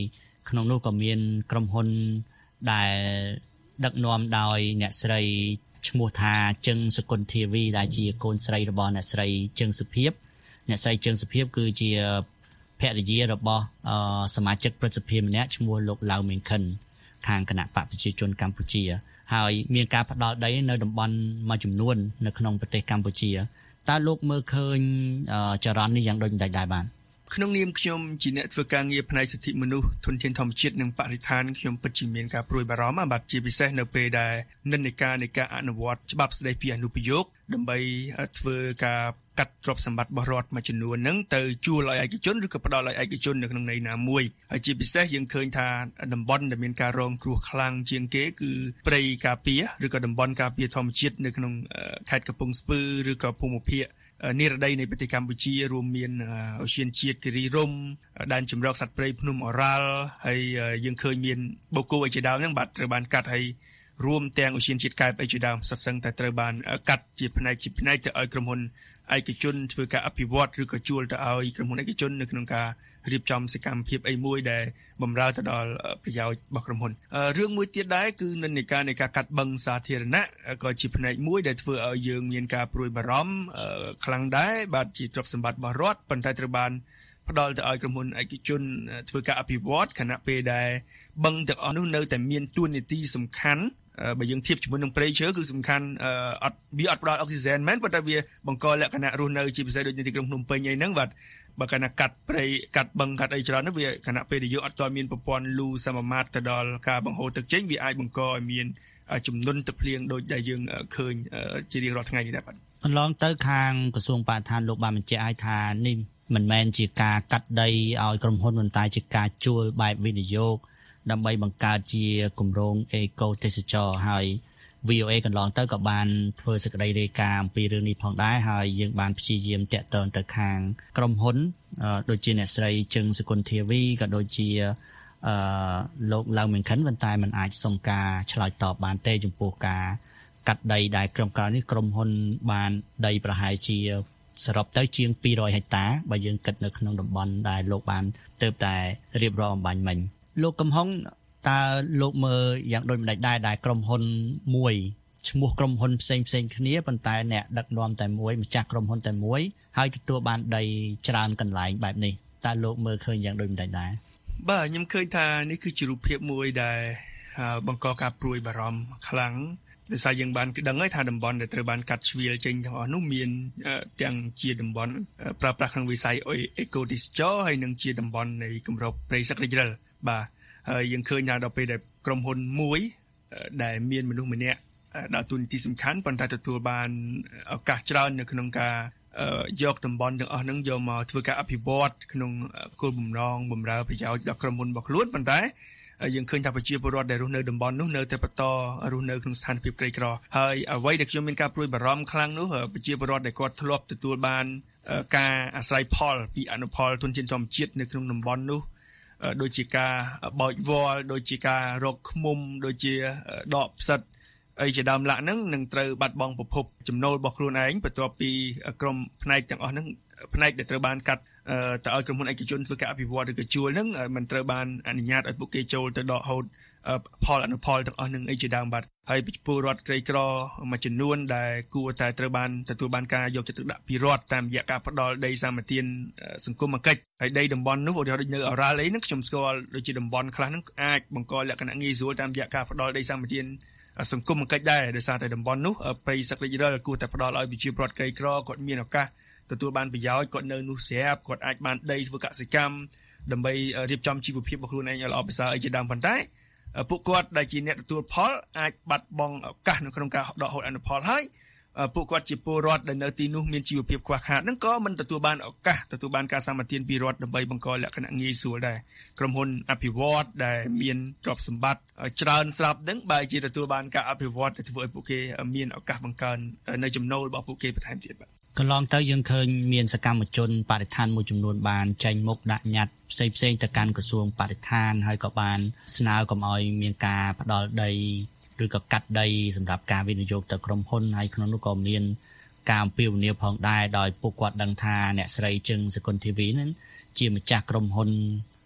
ក្នុងនោះក៏មានក្រុមហ៊ុនដែលដឹកនាំដោយអ្នកស្រីឈ្មោះថាជឹងសុគន្ធធាវីដែលជាកូនស្រីរបស់អ្នកស្រីជឹងសុភាពអ្នកស្រីជឹងសុភាពគឺជាភរិយារបស់សមាជិកព្រឹទ្ធសភាម្នាក់ឈ្មោះលោកឡៅមេងខិនខាងគណៈបកប្រជាជនកម្ពុជាហើយមានការផ្ដាល់ដីនៅតំបន់មួយចំនួននៅក្នុងប្រទេសកម្ពុជាតើលោកមើលឃើញចរន្តនេះយ៉ាងដូចម្តេចដែរបាទក្នុងនាមខ្ញុំជាអ្នកធ្វើការងារផ្នែកសិទ្ធិមនុស្សធនធានធម្មជាតិនិងបរិស្ថានខ្ញុំពិតជាមានការព្រួយបារម្ភបាទជាពិសេសនៅពេលដែលនិន្នាការនៃការអនុវត្តច្បាប់ស្តីពីអនុប្រយោគដើម្បីធ្វើការកាត់ទ្រព្យសម្បត្តិរបស់រដ្ឋមួយចំនួនហ្នឹងទៅជួលឲ្យឯកជនឬក៏ផ្ដល់ឲ្យឯកជននៅក្នុងន័យណាមួយហើយជាពិសេសយើងឃើញថាតំបន់ដែលមានការរងគ្រោះខ្លាំងជាងគេគឺព្រៃការពារឬក៏តំបន់ការពារធម្មជាតិនៅក្នុងខេត្តកំពង់ស្ពឺឬក៏ភូមិភាគនិរដីនៃប្រទេសកម្ពុជារួមមានឧទ្យានជាតិគិរីរម្យដែនជម្រកសត្វព្រៃភ្នំអូរ៉ាល់ហើយយើងឃើញមានបូកគោឯជាដើមហ្នឹងបាទត្រូវបានកាត់ហើយរួមទាំងឧទ្យានជាតិកែបឯជាដើមសុទ្ធសឹងតែត្រូវបានកាត់ជាផ្នែកជាផ្នែកទៅឲ្យក្រុមហ៊ុនឯកជនធ្វើការអភិវឌ្ឍឬក៏ជួលទៅឲ្យក្រុមហ៊ុនឯកជននៅក្នុងការរៀបចំសកម្មភាពអីមួយដែលបម្រើទៅដល់ប្រយោជន៍របស់ក្រុមហ៊ុនរឿងមួយទៀតដែរគឺនិន្នាការនៃការកាត់បឹងសាធារណៈក៏ជាផ្នែកមួយដែលធ្វើឲ្យយើងមានការព្រួយបារម្ភខ្លាំងដែរបាទជាទ្រព្យសម្បត្តិរបស់រដ្ឋប៉ុន្តែត្រូវបានផ្ដល់ទៅឲ្យក្រុមហ៊ុនឯកជនធ្វើការអភិវឌ្ឍខណៈពេលដែលបឹងទាំងអស់នោះនៅតែមានតួនាទីសំខាន់បើយើងធៀបជាមួយនឹងព្រៃឈើគឺសំខាន់អត់វាអត់ផ្ដល់អុកស៊ីហ្សែនមែនប៉ុន្តែវាបង្កលក្ខណៈរស់នៅជាពិសេសដូចនៅទីក្រុងភ្នំពេញអីហ្នឹងបាទបើកាលណាកាត់ព្រៃកាត់បឹងកាត់អីច្រើននោះវាខណៈពេលដែលយើងអត់ទាន់មានប្រព័ន្ធលូសមមាត្រទៅដល់ការបង្ហូរទឹកចេញវាអាចបង្កឲ្យមានចំនួនទឹកភ្លៀងដូចដែលយើងឃើញជារៀងរាល់ថ្ងៃនេះដែរបាទកន្លងទៅខាងក្រសួងបរិស្ថានលោកបានបញ្ជាក់ឲ្យថានេះមិនមែនជាការកាត់ដីឲ្យក្រុមហ៊ុនប៉ុន្តែជាការជួលបែបវិនិយោគដើម្បីបង្កើតជាគម្រោងអេកូទេសចរហើយ វី អូ เอ កន្លងទៅក៏បានធ្វើសេចក្តីរាយការណ៍អំពីរឿងនេះផងដែរហើយយើងបានព្យាយាមតាក់ទងទៅខាងក្រុមហ៊ុនដូចជាអ្នកស្រីជឹងសុគន្ធធាវីក៏ដូចជាអឺលោកឡៅមេងខិនប៉ុន្តែมันអាចសុំការឆ្លើយតបបានទេចំពោះការកាត់ដីដែលក្រុមក្រៅនេះក្រុមហ៊ុនបានដីប្រហែលជាសរុបទៅជាងពីររយហិកតាបើយើងគិតនៅក្នុងតំបន់ដែលលោកបានទៅតែរៀបរាប់អំបញ្ញមិញលោកកំហុងតើលោកមើលយ៉ាងដូចម្តេចដែរដែលក្រុមហ៊ុនមួយឈ្មោះក្រុមហ៊ុនផ្សេងផ្សេងគ្នាប៉ុន្តែអ្នកដឹកនាំតែមួយម្ចាស់ក្រុមហ៊ុនតែមួយហើយទទួលបានដីច្រើនកន្លែងបែបនេះតើលោកមើលឃើញយ៉ាងដូចម្តេចដែរបាទខ្ញុំឃើញថានេះគឺជារូបភាពមួយដែលបង្កការព្រួយបារម្ភខ្លាំងដោយសារយើងបានដឹងហើយថាតំបន់ដែលត្រូវបានកាត់ជ្រៀលចេញទាំងអស់នោះមានទាំងជាតំបន់ប្រើប្រាស់ក្នុងវិស័យអេកូទេសចរហើយនិងជាតំបន់នៃគម្របព្រៃសឹករិចរិលបាទហើយយើងឃើញថាដល់ពេលដែលក្រុមហ៊ុនមួយដែលមានមនុស្សម្នាក់ដើរតួនាទីសំខាន់ប៉ុន្តែទទួលបានឱកាសច្រើននៅក្នុងការយកតំបន់ទាំងអស់ហ្នឹងយកមកធ្វើការអភិវឌ្ឍក្នុងគោលបំណងបម្រើប្រយោជន៍ដល់ក្រុមហ៊ុនរបស់ខ្លួនប៉ុន្តែយើងឃើញថាប្រជាពលរដ្ឋដែលរស់នៅតំបន់នោះនៅតែបន្តរស់នៅក្នុងស្ថានភាពក្រីក្រហើយអ្វីដែលខ្ញុំមានការព្រួយបារម្ភខ្លាំងនោះប្រជាពលរដ្ឋដែលគាត់ធ្លាប់ទទួលបានការអាស្រ័យផលពីអនុផលទុនធានធម្មជាតិនៅក្នុងតំបន់នោះដូចជាការបោចវល្លិដូចជាការរកឃ្មុំដូចជាដកផ្សិតអីជាដើមឡាក់ហ្នឹងនឹងត្រូវបាត់បង់ប្រភពចំណូលរបស់ខ្លួនឯងបន្ទាប់ពីក្រុមផ្នែកទាំងអស់ហ្នឹងផ្នែកដែលត្រូវបានកាត់ទៅឲ្យក្រុមហ៊ុនឯកជនធ្វើការអភិវឌ្ឍឬក៏ជួលហ្នឹងมันត្រូវបានអនុញ្ញាតឲ្យពួកគេចូលទៅដកហូតផលអនុផលទាំងអស់ហ្នឹងអីជាដើមបាត់ហើយពលរដ្ឋក្រីក្រមួយចំនួនដែលគួរតែត្រូវបានទទួលបានការយកចិត្តទុកដាក់ពីរដ្ឋតាមរយៈការផ្ដល់ដីសម្បត្តិសង្គមគិច្ចហើយដីតំបន់នោះឧទាហរណ៍ដូចនៅអូរ៉ាល់អីហ្នឹងខ្ញុំស្គាល់ដូចជាតំបន់ខ្លះហ្នឹងអាចបង្កលក្ខណៈងាយស្រួលតាមរយៈការផ្ដល់ដីសម្បត្តិសង្គមគិច្ចដែរដោយសារតែតំបន់នោះព្រៃសឹករិចរិលគួរតែផ្ដល់ឲ្យប្រជាពលរដ្ឋក្រីក្រគាត់មានឱកាសទទួលបានប្រយោជន៍គាត់នៅនោះស្រាប់គាត់អាចបានដីធ្វើកសិកម្មដើម្បីរៀបចំជីវភាពរបស់ខ្លួនឯងឲ្យល្អប្រសើរអីជាដើមប៉ុន្តែពួកគាត់ដែលជាអ្នកទទួលផលអាចបាត់បង់ឱកាសនៅក្នុងការដកហូតអនុផលហើយពួកគាត់ជាពលរដ្ឋដែលនៅទីនោះមានជីវភាពខ្វះខាតហ្នឹងក៏មិនទទួលបានឱកាសទទួលបានការសម្បទានពីរដ្ឋដើម្បីបង្កលក្ខណៈងាយស្រួលដែរក្រុមហ៊ុនអភិវឌ្ឍដែលមានទ្រព្យសម្បត្តិច្រើនស្រាប់ហ្នឹងបែរជាទទួលបានការអភិវឌ្ឍដែលធ្វើឲ្យពួកគេមានឱកាសបង្កើននៅចំណូលរបស់ពួកគេបន្ថែមទៀតបាទកន្លងទៅយើងឃើញមានសកម្មជនបរិស្ថានមួយចំនួនបានចេញមុខដាក់ញត្តិផ្សេងផ្សេងទៅកាន់ក្រសួងបរិស្ថានហើយក៏បានស្នើកុំឲ្យមានការផ្ដាល់ដីឬក៏កាត់ដីសម្រាប់ការវិនិយោគទៅក្រុមហ៊ុនហើយក្នុងនោះក៏មានការអំពាវនាវផងដែរដោយពួកគាត់ដឹងថាអ្នកស្រីជឹងសុគន្ធធាវីនឹងជាម្ចាស់ក្រុមហ៊ុន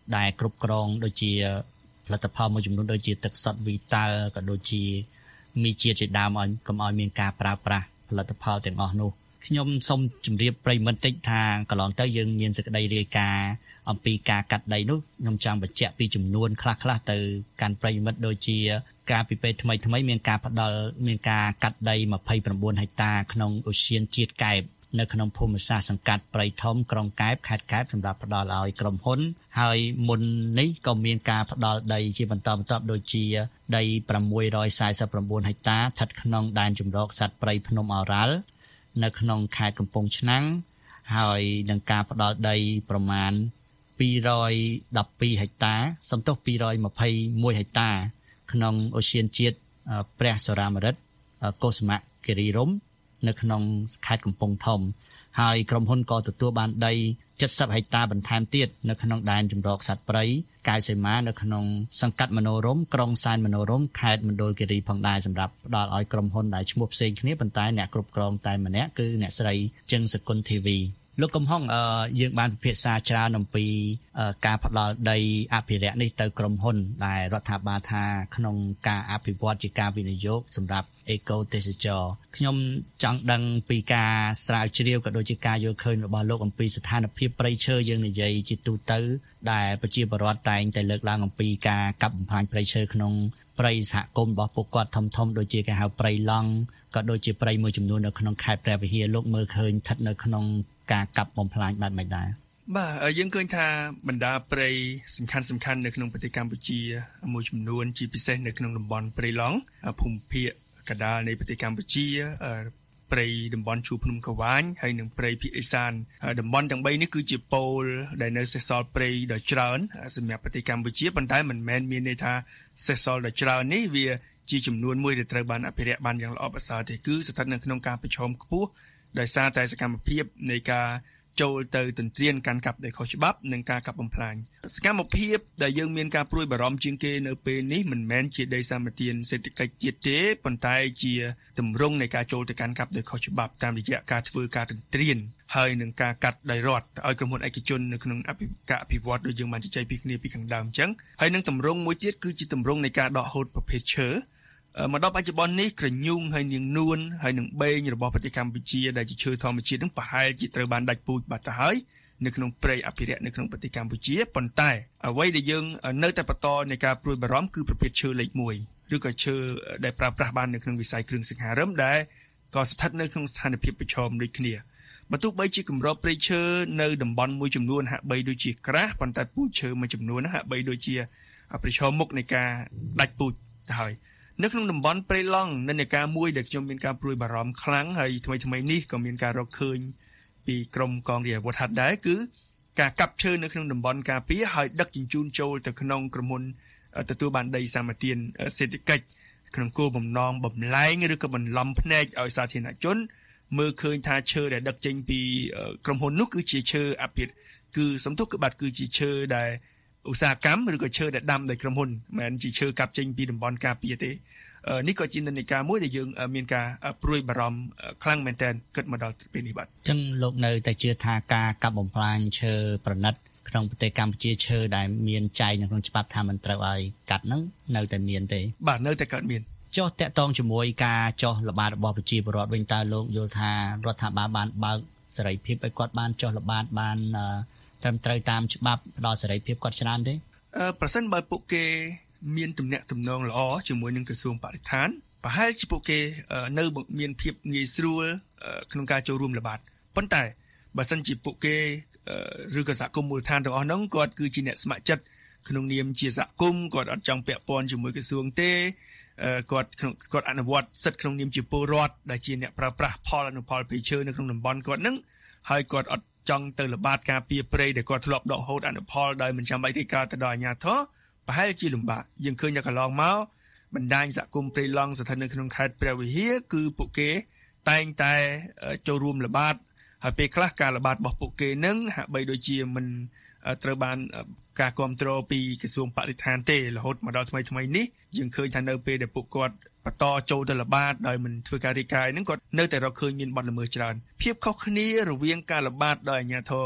ដែលគ្រប់គ្រងដូចជាផលិតផលមួយចំនួនដូចជាទឹកសុទ្ធវីតាល់ក៏ដូចជាមីជាតិជាដើមឲ្យកុំឲ្យមានការប្រើប្រាស់ផលិតផលទាំងអស់នោះខ្ញុំសូមជម្រាបប្រិយមិត្តតិចថាកន្លងទៅយើងមានសេចក្តីរាយការណ៍អំពីការកាត់ដីនោះខ្ញុំចង់បញ្ជាក់ពីចំនួនខ្លះៗទៅកាន់ប្រិយមិត្តដូចជាការពីពេលថ្មីថ្មីមានការផ្ដល់មានការកាត់ដីยี่สิบเก้าហិកតាក្នុងឧទ្យានជាតិកែបនៅក្នុងភូមិសាស្ត្រសង្កាត់ព្រៃធំក្រុងកែបខេត្តកែបសម្រាប់ផ្ដល់ឲ្យក្រុមហ៊ុនហើយមុននេះក៏មានការផ្ដល់ដីជាបន្តបន្ទាប់ដូចជាដីsáu trăm bốn mươi chínហិកតាស្ថិតក្នុងដែនជម្រកសត្វព្រៃភ្នំឱរ៉ាល់នៅក្នុងខេត្តកំពង់ឆ្នាំងហើយនឹងការផ្ដល់ដីប្រមាណtwo hundred twelveហិកតាសំទោសtwo hundred twenty-oneហិកតាក្នុងឧទ្យានជាតិព្រះសុរាម្រិតកុសុមគិរីរម្យនៅក្នុងខេត្តកំពង់ធំហើយក្រុមហ៊ុនក៏ទទួលបានដីseventyហិកតាបន្ថែមទៀតនៅក្នុងដែនជម្រកសត្វព្រៃកាយសីមានៅក្នុងសង្កាត់មនោរម្យក្រុងសែនមនោរម្យខេត្តមណ្ឌលគិរីផងដែរសម្រាប់ផ្ដល់ឲ្យក្រុមហ៊ុនដែលឈ្មោះផ្សេងគ្នាប៉ុន្តែអ្នកគ្រប់គ្រងតែម្នាក់គឺអ្នកស្រីចឹងសកុនធីវីលោកកំហុងយើងបានពិភាក្សាច្រើនអំពីការផ្ដល់ដីអភិរក្សនេះទៅក្រុមហ៊ុនដែលរដ្ឋាភិបាលថាក្នុងការអភិវឌ្ឍជាការវិនិយោគសម្រាប់អេកូទេសចរខ្ញុំចង់ដឹងពីការស្រាវជ្រាវក៏ដូចជាការយល់ឃើញរបស់លោកអំពីស្ថានភាពព្រៃឈើយើងនិយាយជាទូទៅដែលប្រជាពលរដ្ឋតែងតែលើកឡើងអំពីការកាប់បំផ្លាញព្រៃឈើក្នុងព្រៃសហគមន៍របស់ពួកគាត់ធំធំដូចជាគេហៅព្រៃឡង់ក៏ដូចជាព្រៃមួយចំនួននៅក្នុងខេត្តព្រះវិហារលោកមើលឃើញស្ថិតនៅក្នុងការកាប់បំផ្លាញបែបមិនដែរបាទយើងឃើញថាបណ្ដាព្រៃសំខាន់សំខាន់នៅក្នុងប្រទេសកម្ពុជាមួយចំនួនជាពិសេសនៅក្នុងតំបន់ព្រៃឡង់ភូមិភាគកណ្ដាលនៃប្រទេសកម្ពុជាព្រៃតំបន់ជួរភ្នំកវាញហើយនិងព្រៃភាគឦសានតំបន់ទាំងបីនេះគឺជាពូលដែលនៅសេសសល់ព្រៃដ៏ច្រើនសម្រាប់ប្រទេសកម្ពុជាប៉ុន្តែមិនមែនមានន័យថាសេសសល់ដ៏ច្រើននេះវាជាចំនួនមួយដែលត្រូវបានអភិរក្សបានយ៉ាងល្អប្រសើរទេគឺស្ថិតនៅក្នុងការប្រឈមខ្ពស់ដោយសារតែសកម្មភាពនៃការចូលទៅទន្ទ្រានកាន់កាប់ដោយខុសច្បាប់និងការកាប់បំផ្លាញសកម្មភាពដែលយើងមានការព្រួយបារម្ភជាងគេនៅពេលនេះមិនមែនជាដីសម្បត្តិសេដ្ឋកិច្ចទៀតទេប៉ុន្តែជាទម្រង់នៃការចូលទៅកាន់កាប់ដោយខុសច្បាប់តាមរយៈការធ្វើការទន្ទ្រានហើយនឹងការកាត់ដោយរដ្ឋឲ្យក្រុមហ៊ុនឯកជននៅក្នុងអភិការអភិវឌ្ឍដូចយើងបានជជែកពីគ្នាពីខាងដើមអញ្ចឹងហើយនឹងទម្រង់មួយទៀតគឺជាទម្រង់នៃការដកហូតប្រភេទឈើមកដល់បច្ចុប្បន្ននេះក្រញូងហើយនឹងនួនហើយនឹងបេងរបស់ប្រទេសកម្ពុជាដែលជាឈើធម្មជាតិនឹងប្រហែលជាត្រូវបានដាច់ពូជបាត់ទៅហើយនៅក្នុងព្រៃអភិរក្សនៅក្នុងប្រទេសកម្ពុជាប៉ុន្តែអ្វីដែលយើងនៅតែបន្តនៃការព្រួយបារម្ភគឺប្រភេទឈើលេខមួយឬក៏ឈើដែលប្រើប្រាស់បាននៅក្នុងវិស័យគ្រឿងសង្ហារឹមដែលក៏ស្ថិតនៅក្នុងស្ថានភាពប្រឈមដូចគ្នាបើទោះបីជាគម្របព្រៃឈើនៅតំបន់មួយចំនួនហាក់បីដូចជាក្រាស់ប៉ុន្តែពូជឈើមួយចំនួនហាក់បីដូចជាប្រឈមមុខនៃការដាច់ពូជទៅហើយនៅក្នុងតំបន់ព្រៃឡង់និន្នាការមួយដែលខ្ញុំមានការព្រួយបារម្ភខ្លាំងហើយថ្មីថ្មីនេះក៏មានការរកឃើញពីក្រមកងរាជអាវុធហត្ថដែរគឺការកាប់ឈើនៅក្នុងតំបន់ការពារហើយដឹកជញ្ជូនចូលទៅក្នុងក្រុមហ៊ុនទទួលបានដីសម្បត្តិសេដ្ឋកិច្ចក្នុងគោលបំណងបំលែងឬក៏បន្លំភ្នែកឲ្យសាធារណជនមើលឃើញថាឈើដែលដឹកចេញពីក្រុមហ៊ុននោះគឺជាឈើអភិរក្សគឺសំទុះគឺបាត់គឺជាឈើដែលឧស្សាហកម្មឬក៏ឈើដែលដាំដោយក្រុមហ៊ុនមិនមែនជាឈើកាប់ចេញពីតំបន់ការពារទេនេះក៏ជានិន្នាការមួយដែលយើងមានការព្រួយបារម្ភខ្លាំងមែនទែនគិតមកដល់ពេលនេះបាទអញ្ចឹងលោកនៅតែជឿថាការកាប់បំផ្លាញឈើប្រណិតក្នុងប្រទេសកម្ពុជាឈើដែលមានចែងនៅក្នុងច្បាប់ថាមិនត្រូវឲ្យកាត់ហ្នឹងនៅតែមានទេបាទនៅតែកើតមានចុះតកតងជាមួយការចុះល្បាតរបស់ប្រជាពលរដ្ឋវិញតើលោកយល់ថារដ្ឋាភិបាលបានបើកសេរីភាពឲ្យគាត់បានចុះល្បាតបានត្រឹមត្រូវតាមច្បាប់ផ្ដល់សេរីភាពគាត់ច្រើនទេប្រសិនបើពួកគេមានទំនាក់ទំនងល្អជាមួយនឹងក្រសួងបរិស្ថានប្រហែលជាពួកគេនៅមានភាពងាយស្រួលក្នុងការចូលរួមល្បាតប៉ុន្តែបើសិនជាពួកគេឬក៏សហគមន៍មូលដ្ឋានទាំងអស់ហ្នឹងគាត់គឺជាអ្នកស្ម័គ្រចិត្តក្នុងនាមជាសហគមន៍គាត់អត់ចង់ពាក់ព័ន្ធជាមួយក្រសួងទេគាត់គាត់អនុវត្តសិទ្ធិក្នុងនាមជាពលរដ្ឋដែលជាអ្នកប្រើប្រាស់ផលអនុផលព្រៃឈើនៅក្នុងតំបន់គាត់ហ្នឹងហើយគាត់អត់ចង់ទៅល្បាតការពារព្រៃដែលគាត់ធ្លាប់ដកហូតអនុផលដោយមិនចាំបាច់រាយការណ៍ទៅដល់អាជ្ញាធរប្រហែលជាលំបាកយើងឃើញថាកន្លងមកបណ្ដាញសហគមន៍ព្រៃឡង់ស្ថិតនៅក្នុងខេត្តព្រះវិហារគឺពួកគេតែងតែចូលរួមល្បាតហើយពេលខ្លះការល្បាតរបស់ពួកគេនឹងហាក់បីដូចជាមិនត្រូវបានការគ្រប់គ្រងពីក្រសួងបរិស្ថានទេរហូតមកដល់ថ្មីថ្មីនេះយើងឃើញថានៅពេលដែលពួកគាត់បន្តចូលទៅល្បាតដោយមិនធ្វើការរាយការណ៍ហ្នឹងគាត់នៅតែរកឃើញមានបទល្មើសច្រើនភាពខុសគ្នារវាងការល្បាតដោយអាជ្ញាធរ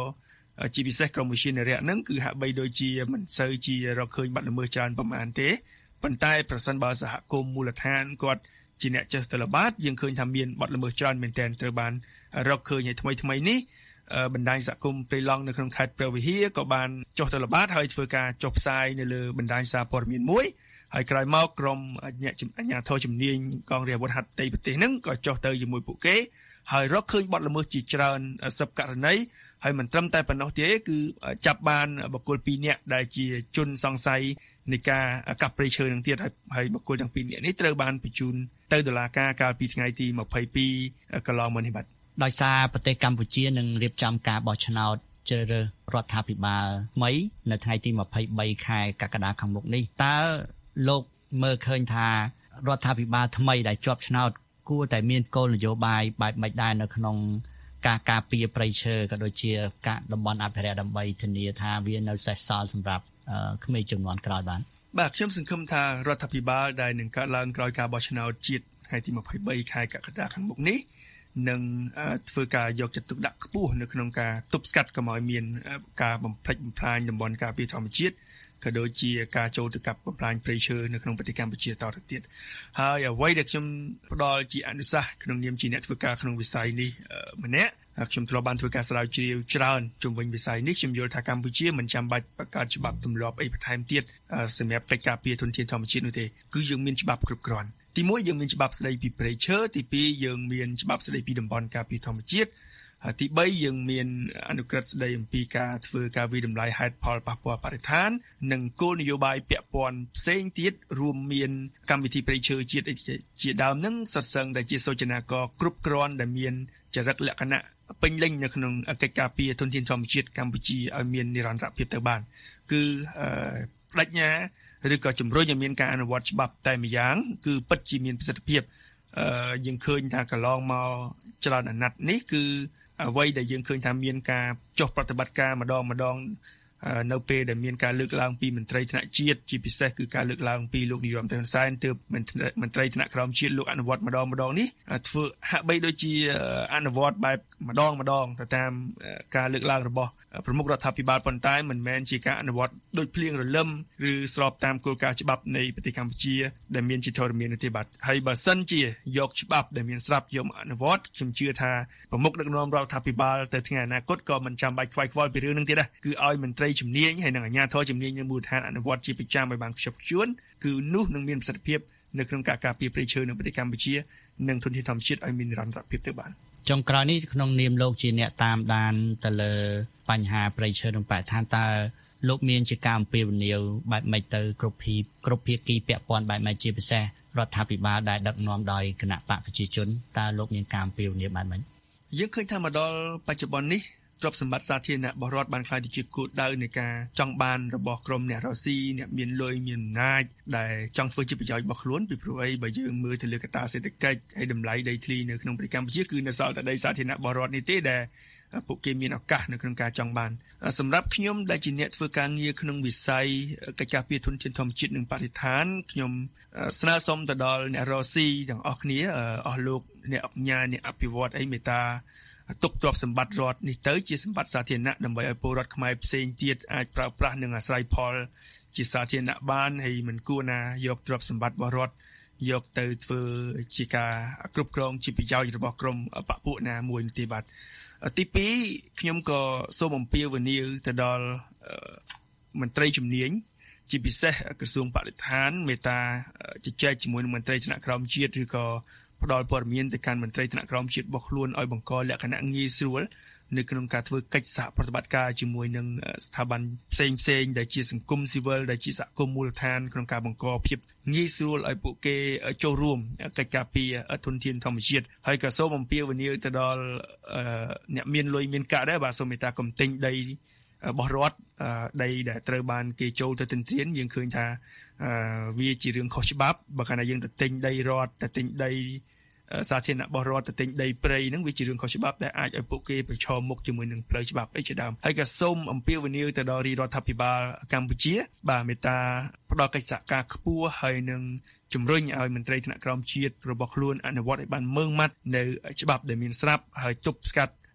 ជាពិសេសក្រមវិជានរៈហ្នឹងគឺហាក់បីដូចជាមិនសូវជារកឃើញបាត់ល្មើសច្រើនប្រហែលទេប៉ុន្តែប្រសិនបើសហគមន៍មូលដ្ឋានគាត់ជាអ្នកចេះទៅល្បាតយើងឃើញថាមានបាត់ល្មើសច្រើនមែនទែនត្រូវបានរកឃើញឲ្យថ្មីថ្មីនេះបណ្ដាញសហគមន៍ព្រៃឡង់នៅក្នុងខេត្តព្រះវិហារក៏បានចុះទៅល្បាតហើយធ្វើការចុះផ្សាយនៅលើបណ្ដាញសារព័ត៌មានមួយហើយក្រោយមកក្រុមអ្នកអាជ្ញាធរជំនាញកងរាជអាវុធហត្ថប្រទេសហ្នឹងក៏ចុះទៅជាមួយពួកគេហើយរកឃើញបាត់ល្មើសជាច្រើនសិបករណីហើយមិនត្រឹមតែប៉ុណ្ណោះទេគឺចាប់បានបុគ្គលពីរនាក់ដែលជាជនសង្ស័យនៃការកាប់ព្រៃឈើនឹងទៀតហើយបុគ្គលទាំងពីរនាក់នេះត្រូវបានបញ្ជូនទៅតុលាការកាលពីថ្ងៃទីម្ភៃពីរកន្លងមកនេះបាទដោយសារប្រទេសកម្ពុជានឹងរៀបចំការបោះឆ្នោតជ្រើសរើសរដ្ឋាភិបាលថ្មីនៅថ្ងៃទីម្ភៃបីខែកក្កដាខាងមុខនេះតើលោកមើលឃើញថារដ្ឋាភិបាលថ្មីដែលជាប់ឆ្នោតគួរតែមានគោលនយោបាយបែបម៉េចដែរនៅក្នុងការការពារព្រៃឈើក៏ដូចជាការតំបន់អភិរក្សដើម្បីធានាថាវានៅសេសសល់សម្រាប់ក្មេងជំនាន់ក្រោយបានបាទខ្ញុំសង្ឃឹមថារដ្ឋាភិបាលដែលនឹងកើតឡើងក្រោយការបោះឆ្នោតជាតិថ្ងៃទីម្ភៃបីខែកក្កដាខាងមុខនេះនឹងធ្វើការយកចិត្តទុកដាក់ខ្ពស់នៅក្នុងការទប់ស្កាត់កុំឲ្យមានការបំផ្លិចបំផ្លាញតំបន់ការពារធម្មជាតិក៏ដូចជាការចូលទៅកាប់បំផ្លាញព្រៃឈើនៅក្នុងប្រទេសកម្ពុជាតទៅទៀតហើយអ្វីដែលខ្ញុំផ្ដល់ជាអនុសាសន៍ក្នុងនាមជាអ្នកធ្វើការក្នុងវិស័យនេះម្នាក់ខ្ញុំធ្លាប់បានធ្វើការស្រាវជ្រាវច្រើនជុំវិញវិស័យនេះខ្ញុំយល់ថាកម្ពុជាមិនចាំបាច់បង្កើតច្បាប់ទម្លាប់អីបន្ថែមទៀតសម្រាប់កិច្ចការពារធនធានធម្មជាតិនោះទេគឺយើងមានច្បាប់គ្រប់គ្រាន់ទីមួយយើងមានច្បាប់ស្តីពីព្រៃឈើទីពីរយើងមានច្បាប់ស្តីពីតំបន់ការពារធម្មជាតិហើយទីបីយើងមានអនុក្រឹត្យស្តីអំពីការធ្វើការវិតម្លៃហេតុផលប៉ះពាល់បរិស្ថាននិងគោលនយោបាយពាក់ព័ន្ធផ្សេងទៀតរួមមានកម្មវិធីព្រៃឈើជាតិជាដើមនឹងសុទ្ធសឹងតែជាសូចនាករគ្រប់គ្រាន់ដែលមានចរិតលក្ខណៈពេញលេញនៅក្នុងកិច្ចការពារធនធានធម្មជាតិកម្ពុជាឲ្យមាននិរន្តរភាពទៅបានគឺបដិញ្ញាឬក៏ជំរុញឲ្យមានការអនុវត្តច្បាប់តែម្យ៉ាងគឺពិតជាមានប្រសិទ្ធភាពយើងឃើញថាកន្លងមកច្រើនអាណត្តិនេះគឺអ្វីដែលយើងឃើញថាមានការចុះប្រតិបត្តិការម្ដងម្ដងនៅពេលដែលមានការលើកឡើងពីមន្ត្រីថ្នាក់ជាតិជាពិសេសគឺការលើកឡើងពីលោកនាយរដ្ឋមន្ត្រីហ៊ុនសែនទើបមន្ត្រីថ្នាក់ក្រោមជាតិលោកអនុវត្តម្ដងម្ដងនេះធ្វើហាក់បីដូចជាអនុវត្តបែបម្ដងម្ដងទៅតាមការលើកឡើងរបស់ប្រមុខរដ្ឋាភិបាលប៉ុន្តែមិនមែនជាការអនុវត្តដូចភ្លៀងរលឹមឬស្របតាមគោលការណ៍ច្បាប់នៃប្រទេសកម្ពុជាដែលមានជាធរមាននោះទេបាទហើយបើសិនជាយកច្បាប់ដែលមានស្រាប់យកមកអនុវត្តខ្ញុំជឿថាប្រមុខដឹកនាំរដ្ឋាភិបាលទៅថ្ងៃអនាគតក៏មិនចាំបាច់ខ្វាយខ្វល់ពីរឿងនេះទេដែរគឺឲ្យមន្ត្រីជំនាញហើយនិងអាជ្ញាធរជំនាញនៅមូលដ្ឋានអនុវត្តជាប្រចាំឲ្យបានខ្ជាប់ខ្ជួនគឺនោះនឹងមានប្រសិទ្ធភាពនៅក្នុងការការពារព្រៃឈើនៅប្រទេសកម្ពុជានិងធនធានធម្មជាតិឲ្យមាននិរន្តរភាពទៅបានចុងក្រោយនេះក្នុងនាមលោកជាអ្នកតាមដានទៅលើបញ្ហាព្រៃឈើនិងបរិស្ថានតើលោកមានជាការអំពាវនាវបែបម៉េចទៅគ្រប់ភាគ្រប់ភាគីពាក់ព័ន្ធបែបម៉េចជាពិសេសរដ្ឋាភិបាលដែលដឹកនាំដោយគណៈបកប្រជាជនតើលោកមានការអំពាវនាវបែបម៉េចយើងឃើញថាមកដល់បច្ចុប្បន្ននេះទ្រព្យសម្បត្តិសាធារណៈរបស់រដ្ឋបានក្លាយទៅជាគោលដៅនៃការចង់បានរបស់ក្រុមអ្នករកស៊ីអ្នកមានលុយមានអំណាចដែលចង់ធ្វើជាប្រយោជន៍របស់ខ្លួនពីព្រោះអីបើយើងមើលទៅលើកត្តាសេដ្ឋកិច្ចហើយតម្លៃដីធ្លីនៅក្នុងប្រទេសកម្ពុជាគឺនៅសល់តែដីសាធារណៈរបស់រដ្ឋនេះទេដែលពួកគេមានឱកាសនៅក្នុងការចង់បានសម្រាប់ខ្ញុំដែលជាអ្នកធ្វើការងារក្នុងវិស័យកិច្ចការពារធនធានធម្មជាតិនិងបរិស្ថានខ្ញុំស្នើសុំទៅដល់អ្នករកស៊ីទាំងអស់គ្នាអស់លោកអ្នកអញ្ញាអ្នកអភិវឌ្ឍអីមេត្តាទុកទ្រព្យសម្បត្តិរដ្ឋនេះទៅជាសម្បត្តិសាធារណៈដើម្បីឲ្យពលរដ្ឋខ្មែរផ្សេងទៀតអាចប្រើប្រាស់និងអាស្រ័យផលជាសាធារណៈបានហើយមិនគួរណាយកទ្រព្យសម្បត្តិរបស់រដ្ឋយកទៅធ្វើជាការគ្រប់គ្រងជាប្រយោជន៍របស់ក្រុមបព្វពួកណាមួយទេបាទទីពីរខ្ញុំក៏សូមអំពាវនាវទៅដល់មន្ត្រីជំនាញជាពិសេសក្រសួងបរិស្ថានមេត្តាជជែកជាមួយនឹងមន្ត្រីថ្នាក់ក្រោមជាតិឬក៏ផ្ដល់ព័ត៌មានទៅកាន់មន្ត្រីថ្នាក់ក្រោមជាតិរបស់ខ្លួនឲ្យបង្កលក្ខណៈងាយស្រួលនៅក្នុងការធ្វើកិច្ចសហប្រតិបត្តិការជាមួយនឹងស្ថាប័នផ្សេងផ្សេងដែលជាសង្គមស៊ីវិលដែលជាសហគមន៍មូលដ្ឋានក្នុងការបង្កភាពងាយស្រួលឲ្យពួកគេចូលរួមកិច្ចការពារធនធានធម្មជាតិហើយក៏សូមអំពាវនាវទៅដល់អ្នកមានលុយមានកាក់ដែរបាទសូមមេត្តាកុំទិញដីរបស់រដ្ឋដីដែលត្រូវបានគេចូលទៅទន្ទ្រានយើងឃើញថាវាជារឿងខុសច្បាប់បើកាលណាយើងទៅទិញដីរដ្ឋទៅទិញដីសាធារណៈរបស់រដ្ឋទៅទិញដីព្រៃហ្នឹងវាជារឿងខុសច្បាប់ដែលអាចឲ្យពួកគេប្រឈមមុខជាមួយនឹងផ្លូវច្បាប់អីជាដើមហើយក៏សូមអំពាវនាវទៅដល់រដ្ឋាភិបាលកម្ពុជាបាទមេត្តាផ្ដល់កិច្ចសហការខ្ពស់ហើយនឹងជំរុញឲ្យមន្ត្រីថ្នាក់ក្រោមជាតិរបស់ខ្លួនអនុវត្តឲ្យបានម៉ឺងម៉ាត់នៅច្បាប់ដែលមានស្រាប់ហើយទប់ស្កាត់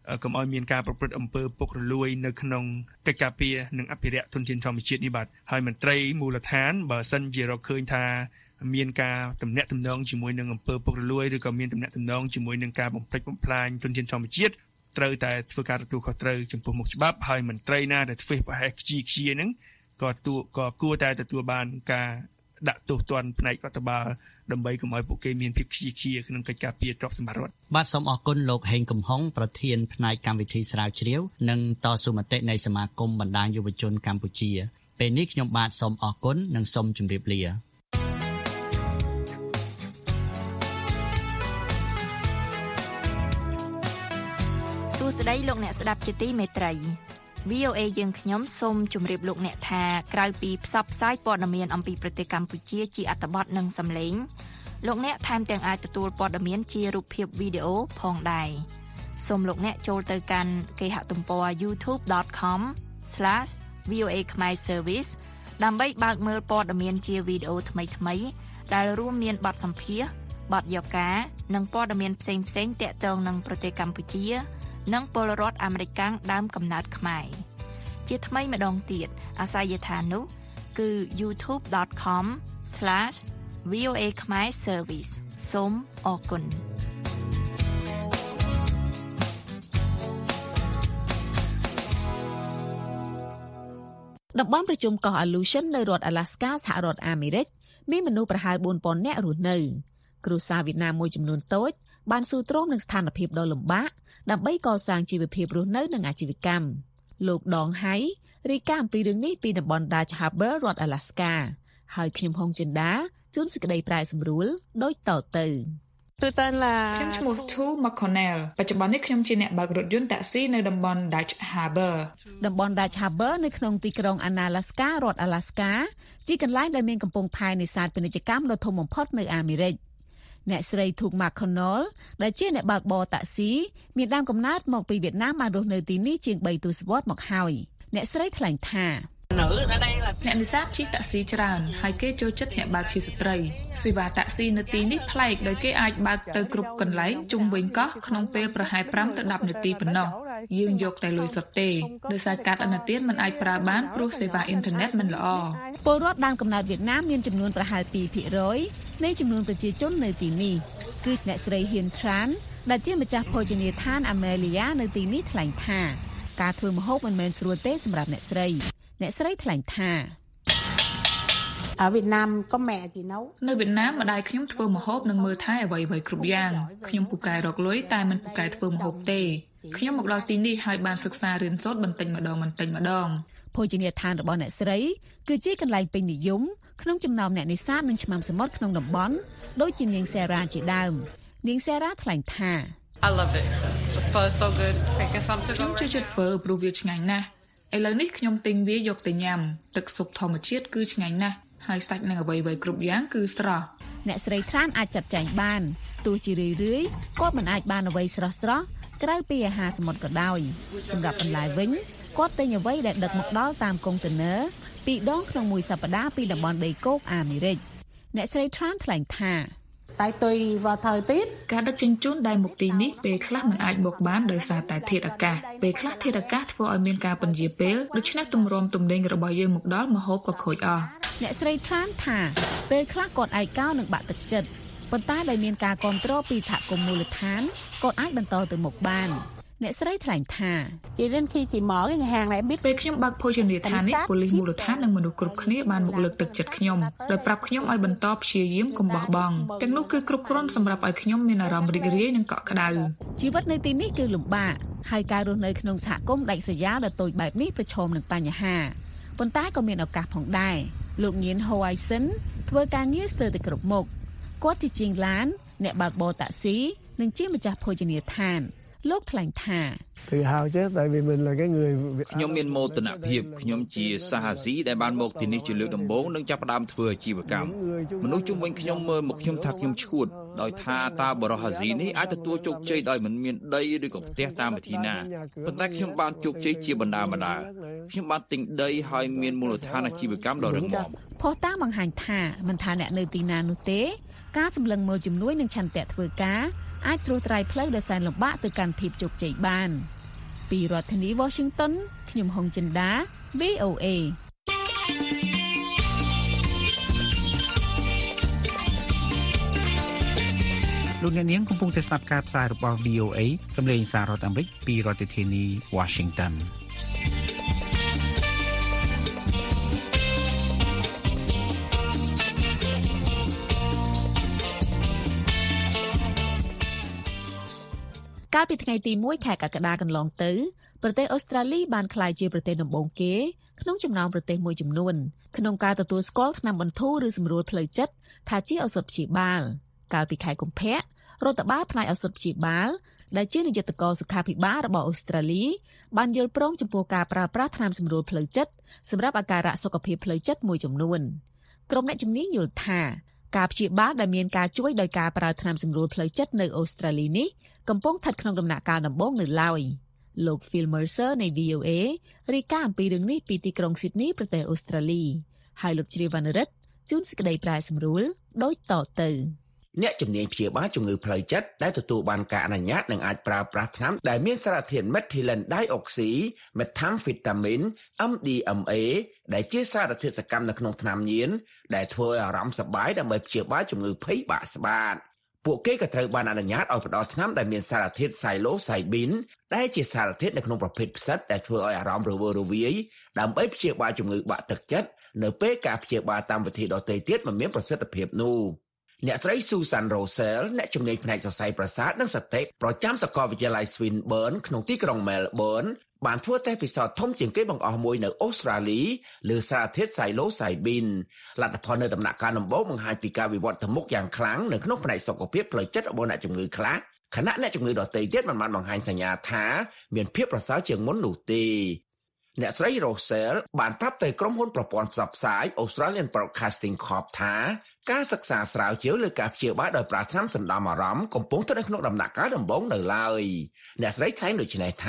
កុំឲ្យមានការប្រព្រឹត្តអំពើពុករលួយនៅក្នុងកិច្ចការពារនិងអភិរក្សធនធានធម្មជាតិនេះបាទហើយមន្ត្រីមូលដ្ឋានបើសិនជារកឃើញថាមានការទំនាក់ទំនងជាមួយនឹងអំពើពុករលួយឬក៏មានទំនាក់ទំនងជាមួយនឹងការបំផ្លិចបំផ្លាញធនធានធម្មជាតិត្រូវតែធ្វើការទទួលខុសត្រូវចំពោះមុខច្បាប់ហើយមន្ត្រីណាដែលធ្វើប្រហែសខ្ជិលខ្ជាហ្នឹងក៏ទួក៏គួរតែទទួលបានការដាក់ទោសទណ្ឌផ្នែករដ្ឋបាលដើម្បីកុំឲ្យពួកគេមានភាពខ្ជិលខ្ជាក្នុងកិច្ចការពារទ្រព្យសម្បត្តិរដ្ឋបាទសូមអរគុណលោកហេងកំហុងប្រធានផ្នែកកម្មវិធីស្រាវជ្រាវនិងតស៊ូមតិនៃសមាគមបណ្ដាញយុវជនកម្ពុជាពេលនេះខ្ញុំបាទសូមអរគុណនិងសូមជម្រាបលាសួស្តីលោកអ្នកស្ដាប់ជាទីមេត្រី វី អូ เอ យើងខ្ញុំសូមជម្រាបលោកអ្នកថាក្រៅពីផ្សព្វផ្សាយព័ត៌មានអំពីប្រទេសកម្ពុជាជាអត្ថបទនិងសំឡេងលោកអ្នកថែមទាំងអាចទទួលព័ត៌មានជារូបភាពវីដេអូផងដែរសូមលោកអ្នកចូលទៅកាន់គេហទំព័រ ยูทูบ ដត คอม ស្លាស វី អូ เอ ខ្មែរ Service ដើម្បីបើកមើលព័ត៌មានជាវីដេអូថ្មីៗដែលរួមមានបទសម្ភាសន៍បទយកានិងព័ត៌មានផ្សេងៗទាក់ទងនឹងប្រទេសកម្ពុជានិងពលរដ្ឋអាមេរិកដើមកំណើតខ្មែរជាថ្មីម្ដងទៀតអាសយដ្ឋាននោះគឺ ยูทูบ ដត คอม ស្លាស វី អូ เอ ខ្មែរ Service សូមអរគុណតំបន់ប្រជុំកោះ Aleutian នៅរដ្ឋ Alaska សហរដ្ឋអាមេរិកមានមនុស្សប្រហែល បួនពាន់ នាក់រស់នៅគ្រួសារវៀតណាមមួយចំនួនតូចបានស៊ូទ្រាំនឹងស្ថានភាពដ៏លំបាកដើម្បីកសាងជីវភាពរស់នៅនិងអាជីវកម្មលោកដងហៃរាយការណ៍អំពីរឿងនេះពីតំបន់ Dutch Harbor រដ្ឋ Alaska ហើយខ្ញុំហុងចិន្តាជួនសេចក្តីប្រែសម្រួលដូចតទៅខ្ញុំឈ្មោះ Thu McConnell បច្ចុប្បន្ននេះខ្ញុំជាអ្នកបើករថយន្តតាក់ស៊ីនៅតំបន់ Dutch Harbor តំបន់ Dutch Harbor នៅក្នុងទីក្រុង Analaska រដ្ឋ Alaska ជាកន្លែងដែលមានកំពង់ផែនេសាទពាណិជ្ជកម្មដ៏ធំបំផុតនៅអាមេរិកអ្នកស្រី Thu McConnell ដែលជាអ្នកបើកបរតាក់ស៊ីមានដើមកំណើតមកពីវៀតណាមបានរស់នៅទីនេះជាង បី ទសវត្សរ៍មកហើយអ្នកស្រីថ្លែងថាអ្នកនេសាទជិះតាក់ស៊ីច្រើនហើយគេចូលចិត្តអ្នកបើកជាស្ត្រីសេវាតាក់ស៊ីនៅទីនេះប្លែកដោយគេអាចបើកទៅគ្រប់កន្លែងជុំវិញកោះក្នុងពេលប្រហែល 5 ទៅ 10 នាទីប៉ុណ្ណោះយើងយកតែលុយសុទ្ធទេដោយសារកាតឥណទានមិនអាចប្រើបានព្រោះសេវាអ៊ីនធឺណិតមិនល្អពលរដ្ឋដើមកំណើតវៀតណាមមានចំនួនប្រហែល ពីរភាគរយ នៃចំនួនប្រជាជននៅទីនេះគឺអ្នកស្រី Hien Tran ដែលជាម្ចាស់ភោជនីយដ្ឋាន Amelia នៅទីនេះថ្លែងថាការធ្វើម្ហូបមិនមែនស្រួលទេសម្រាប់អ្នកស្រីអ្នកស្រីថ្លែងថា ở Việt Nam có mẹ thì nấu នៅវៀតណាមម្ដាយខ្ញុំធ្វើម្ហូបនិងមើលថែអ្វីៗគ្រប់យ៉ាងខ្ញុំពូកែរកលុយតែមិនពូកែធ្វើម្ហូបទេខ្ញុំមកដល់ទីនេះហើយបានសិក្សារៀនសូត្របន្តិចម្ដងបន្តិចម្ដងភោជនីយដ្ឋានរបស់អ្នកស្រីគឺជាកន្លែងពេញនិយមក្នុងចំណោមអ្នកនេសាទនិងឆ្មាំសមុទ្រក្នុងតំបន់ដូចជានាងសេរ៉ាជាដើមនាងសេរ៉ាថ្លែងថា I love it the pho so good ខ្ញុំចូលចិត្ត pho ព្រោះវាឆ្ងាញ់ណាស់ឥឡូវនេះខ្ញុំទិញវាយកទៅញ៉ាំទឹកស៊ុបធម្មជាតិគឺឆ្ងាញ់ណាស់ហើយសាច់និងអ្វីៗគ្រប់យ៉ាងគឺស្រស់អ្នកស្រីត្រានអាចចាត់ចែងបានទោះជារឿយៗគាត់មិនអាចបានអ្វីស្រស់ស្រស់ក្រៅពីអាហារសមុទ្រក៏ដោយសម្រាប់បន្លែវិញគាត់ទិញអ្វីដែលដឹកមកដល់តាមកុងតឺន័រពីរដងក្នុងមួយសប្តាហ៍ពីតំបន់ដីគោកអាមេរិកអ្នកស្រីត្រានថ្លែងថាតែទុយវ៉ាថើទៀតការដឹកជញ្ជូនដែលមកទីនេះពេលខ្លះមិនអាចមកបានដោយសារតែធាតុអាកាសពេលខ្លះធាតុអាកាសធ្វើឲ្យមានការពន្យាពេលដូច្នេះទម្រាំទំនិញរបស់យើងមកដល់ម្ហូបក៏ខូចអស់អ្នកស្រីត្រានថាពេលខ្លះគាត់ឯកោនឹងបាក់ទឹកចិត្តប៉ុន្តែដោយមានការគ្រប់គ្រងពីសហគមន៍មូលដ្ឋានគាត់អាចបន្តទៅមុខបានអ្នកស្រីថ្លែងថាជារៀនkhi chị mở cái nhà hàng này biết ពេលខ្ញុំបើកភោជនីយដ្ឋាននេះប៉ូលីសមូលដ្ឋាននិងមនុស្សគ្រប់គ្នាបានមកលើកទឹកចិត្តខ្ញុំដោយប្រាប់ខ្ញុំឲ្យបន្តព្យាយាមកុំបោះបង់ទាំងនោះគឺគ្រប់គ្រាន់សម្រាប់ឲ្យខ្ញុំមានអារម្មណ៍រីករាយនិងកក់ក្ដៅជីវិតនៅទីនេះគឺលំបាកហើយការរស់នៅក្នុងសហគមន៍ដាច់ស្រយាលដ៏តូចបែបនេះប្រឈមនឹងបញ្ហាប៉ុន្តែក៏មានឱកាសផងដែរលោកញៀន Horizon ធ្វើការងារស្ទើរតែគ្រប់មុខគាត់ជាជាងឡានអ្នកបើកបរតាក់ស៊ីនិងជាម្ចាស់ភោជនីយដ្ឋានលោកថ្លែងថា tự hào chứ tại vì mình là cái người ខ្ញុំមានមោទនភាពខ្ញុំជាសាហាស៊ីដែលបានមកទីនេះជាលើកដំបូងនិងចាប់ផ្ដើមធ្វើអាជីវកម្មមនុស្សជុំវិញខ្ញុំមើលមកខ្ញុំថាខ្ញុំឈួតដោយថាតើបរិហាស៊ីនេះអាចទទួលជោគជ័យដោយមិនមានដីឬក៏ផ្ទះតាមវិធីណាប៉ុន្តែខ្ញុំបានជោគជ័យជាបណ្ដាបណ្ដាខ្ញុំបានទិញដីហើយមានមូលដ្ឋានអាជីវកម្មដ៏រឹងមាំផុសតាបង្ហាញថាមិនថាអ្នកនៅទីណានោះទេការសម្លឹងមើលជំនួយនិងឆន្ទៈធ្វើការអាចត្រួសត្រាយផ្លូវដែលសែនលំបាកទៅកាន់ភាពជោគជ័យបានពីរដ្ឋធានី Washington ខ្ញុំហុងចិន្តា វី អូ เอលោកអ្នកនាងកំពុងតែស្ដាប់ការផ្សាយរបស់ វី អូ เอ សម្លេងសាររដ្ឋអាមេរិកពីរដ្ឋធានី Washington កាលពីថ្ងៃទីមួយខែកក្កដាកន្លងទៅប្រទេសអូស្ត្រាលីបានក្លាយជាប្រទេសដំបូងគេក្នុងចំណោមប្រទេសមួយចំនួនក្នុងការទទួលស្គាល់ថ្នាំបន្ធូរឬសម្រួលផ្លូវចិត្តថាជាឱសថព្យាបាលកាលពីខែកុម្ភៈរដ្ឋបាលផ្នែកឱសថព្យាបាលដែលជានាយកដ្ឋានសុខាភិបាលរបស់អូស្ត្រាលីបានយល់ព្រមចំពោះការប្រើប្រាស់ថ្នាំសម្រួលផ្លូវចិត្តសម្រាប់អាការៈសុខភាពផ្លូវចិត្តមួយចំនួនក្រុមអ្នកជំនាញយល់ថាការព្យាបាលដែលមានការជួយដោយការប្រើថ្នាំសម្រួលផ្លូវចិត្តនៅអូស្ត្រាលីនេះកំពុងស្ថិតក្នុងដំណាក់កាលដំបូងនៅឡើយលោក Phil Mercer នៃ វី អូ เอ រាយការណ៍អំពីរឿងនេះពីទីក្រុង Sydney ប្រទេសអូស្ត្រាលីហើយលោកជ្រាវវណ្ណរិទ្ធជួនសេចក្តីប្រែសម្រួលដូចតទៅអ្នកជំនាញព្យាបាលជំងឺផ្លូវចិត្តដែលទទួលបានការអនុញ្ញាតនឹងអាចប្រើប្រាស់ថ្នាំដែលមានសារធាតុ Methylene Dioxy Methamphetamine เอ็ม ดี เอ็ม เอ ដែលជាសារធាតុសកម្មនៅក្នុងថ្នាំញៀនដែលធ្វើឲ្យអារម្មណ៍សប្បាយដើម្បីព្យាបាលជំងឺភ័យបាក់ស្បាតពួកគេក៏ត្រូវបានអនុញ្ញាតឲ្យផ្ដល់ថ្នាំដែលមានសារធាតុ Psilocybin ដែលជាសារធាតុនៅក្នុងប្រភេទផ្សិតដែលធ្វើឲ្យអារម្មណ៍រវើរវាយដើម្បីព្យាបាលជំងឺបាក់ទឹកចិត្តនៅពេលការព្យាបាលតាមវិធីដទៃទៀតមិនមានប្រសិទ្ធភាពនោះអ្នកស្រី Susan Rosell អ្នកជំនាញផ្នែកសរសៃប្រសាទនិងសតិប្រចាំសាកលវិទ្យាល័យ Swinburne ក្នុងទីក្រុង Melbourne បានធ្វើតេស្តពិសោធន៍ធំជាងគេបង្អស់មួយនៅអូស្ត្រាលីលើសារធាតុ Psilocybin លទ្ធផលនៅដំណាក់កាលដំបូងបង្ហាញពីការវិវត្តទៅមុខយ៉ាងខ្លាំងនៅក្នុងផ្នែកសុខភាពផ្លូវចិត្តរបស់អ្នកជំងឺខ្លះខណៈអ្នកជំងឺដទៃទៀតមិនបានបង្ហាញសញ្ញាថាមានភាពប្រសើរជាងមុននោះទេអ្នកស្រី Rosell បានប្រាប់ទៅក្រុមហ៊ុនប្រព័ន្ធផ្សព្វផ្សាយ Australian Broadcasting Corp ថាការសិក្សាស្រាវជ្រាវលើការព្យាបាលដោយប្រើថ្នាំសណ្ដំអារម្មណ៍កំពុងស្ថិតនៅក្នុងដំណាក់កាលដំបូងនៅឡើយអ្នកស្រីថ្លែងដូចនេះថា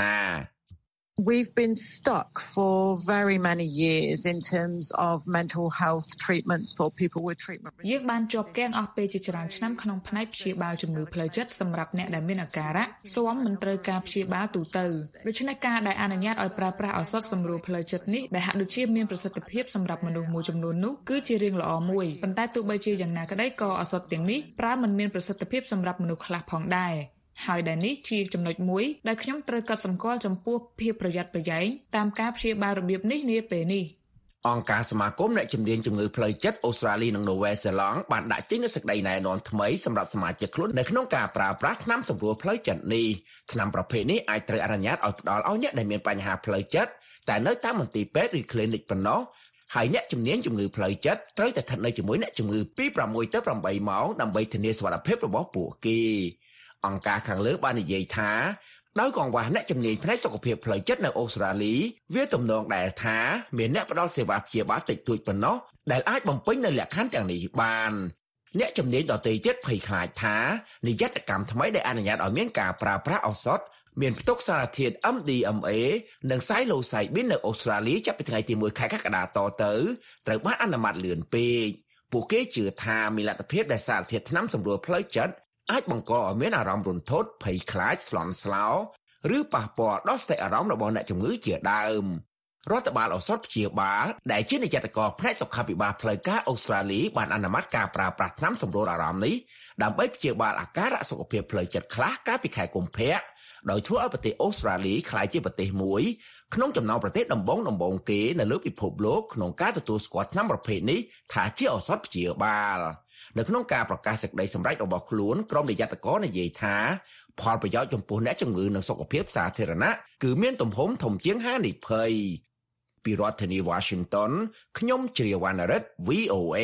We've been stuck for very many years in terms of mental health treatments for people with treatment. យើងបានជាប់គាំងអស់ពេលជាច្រើនឆ្នាំក្នុងផ្នែកព្យាបាលជំងឺផ្លូវចិត្តសម្រាប់អ្នកដែលមានអាការៈស៊ាំមិនត្រូវការព្យាបាលទូទៅដូច្នេះការដែលអនុញ្ញាតឲ្យប្រើប្រាស់ឱសថសម្រួលផ្លូវចិត្តនេះដែលហាក់ដូចជាមានប្រសិទ្ធភាពសម្រាប់មនុស្សមួយចំនួននោះគឺជារឿងល្អមួយប៉ុន្តែទោះបីជាយ៉ាងណាក្តីក៏ឱសថទាំងនេះប្រើមិនមានប្រសិទ្ធភាពសម្រាប់មនុស្សខ្លះផងដែរហើយដែលនេះជាចំណុចមួយដែលខ្ញុំត្រូវកត់សម្គាល់ចំពោះភាពប្រយ័ត្នប្រយែងតាមការព្យាបាលរបៀបនេះនាពេលនេះអង្គការសមាគមអ្នកជំនាញជំងឺផ្លូវចិត្តអូស្ត្រាលីនិងនូវែលសេឡង់បានដាក់ចេញនូវសេចក្តីណែនាំថ្មីសម្រាប់សមាជិកខ្លួននៅក្នុងការប្រើប្រាស់ថ្នាំសម្រួលផ្លូវចិត្តនេះថ្នាំប្រភេទនេះអាចត្រូវអនុញ្ញាតឲ្យផ្ដល់ឲ្យអ្នកដែលមានបញ្ហាផ្លូវចិត្តតែនៅតាមមន្ទីរពេទ្យឬ clinic ប៉ុណ្ណោះហើយអ្នកជំនាញជំងឺផ្លូវចិត្តត្រូវតែស្ថិតនៅជាមួយអ្នកជំងឺពីប្រាំមួយទៅប្រាំបីម៉ោងដើម្បីធានាសុវត្ថិភាពរបស់ពួកគេអង្គការខាងលើបាននិយាយថាដោយកង្វះអ្នកជំនាញផ្នែកសុខភាពផ្លូវចិត្តនៅអូស្ត្រាលីវាទំនងដែលថាមានអ្នកផ្ដល់សេវាព្យាបាលតិចតួចប៉ុណ្ណោះដែលអាចបំពេញនៅលក្ខខណ្ឌទាំងនេះបានអ្នកជំនាញដទៃទៀតភ័យខ្លាចថានិយត្តកម្មថ្មីដែលអនុញ្ញាតឲ្យមានការប្រើប្រាស់ឱសថមានផ្ទុកសារធាតុ เอ็ม ดี เอ็ม เอ និង Psilocybin នៅអូស្ត្រាលីចាប់ពីថ្ងៃទីមួយខែកក្កដាតទៅត្រូវបានអនុម័តលឿនពេកពួកគេជឿថាមានលទ្ធភាពដែលសារធាតុថ្នាំសម្រួលផ្លូវចិត្តអាចបង្កឲ្យមានអារម្មណ៍រន្ធត់ភ័យខ្លាចស្លន់ស្លោឬប៉ះពាល់ដល់ស្ថិរអារម្មណ៍របស់អ្នកជំងឺជាដើមរដ្ឋបាលឱសថព្យាបាលដែលជានាយកដ្ឋានផ្នែកសុខាភិបាលផ្លូវការអូស្ត្រាលីបានអនុម័តការប្រើប្រាស់ថ្នាំសម្រួលអារម្មណ៍នេះដើម្បីព្យាបាលអាការៈសុខភាពផ្លូវចិត្តខ្លះកាលពីខែកុម្ភៈដោយធ្វើឲ្យប្រទេសអូស្ត្រាលីក្លាយជាប្រទេសមួយក្នុងចំណោមប្រទេសដំបូងដំបូងគេនៅលើពិភពលោកក្នុងការទទួលស្គាល់ថ្នាំប្រភេទនេះថាជាឱសថព្យាបាលនៅក្នុងការប្រកាសសេចក្តីសម្រេចរបស់ខ្លួនក្រុមនាយកដ្ឋាននិយាយថាផលប្រយោជន៍ចំពោះអ្នកជំងឺនិងសុខភាពសាធារណៈគឺមានទំហំធំជាងហានិភ័យពីរដ្ឋធានី Washington ខ្ញុំជ្រាវវណ្ណរិទ្ធ វី អូ เอ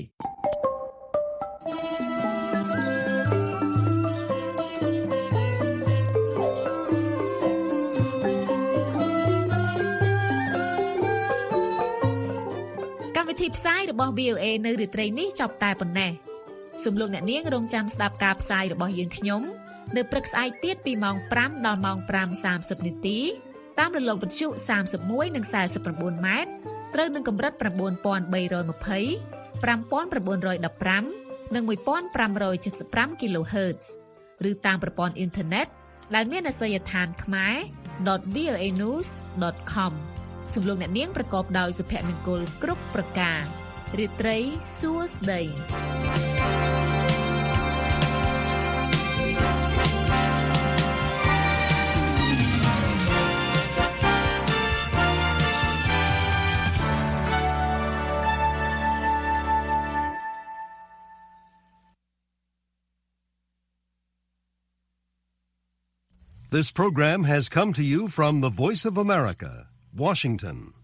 កម្មវិធីផ្សាយរបស់ វី អូ เอ នៅរាត្រីនេះចប់តែប៉ុណ្ណេះសូមលោកអ្នកនាងរងចាំស្ដាប់ការផ្សាយរបស់យើងខ្ញុំនៅព្រឹកស្អែកទៀតពីម៉ោងប្រាំដល់ម៉ោងប្រាំសាមសិបនាទីតាមរលកវិទ្យុសាមសិបមួយនិងសាសិប៩ម៉ែត្រត្រូវនឹងកម្រិត៩បី២០ ៥៩១៥និងមួយពាន់ប្រាំរយ칠십៥ គីឡូហឺតឬតាមប្រព័ន្ធអ៊ីនធឺណិតដែលមានអាសយដ្ឋានខ្មែរដុត វី អូ เอ news ដុត com សំឡេងអ្នកនាងប្រកបដោយសុភមង្គលគ្រប់ប្រការរាត្រីសួស្តី This program has come to you from the Voice of America, Washington.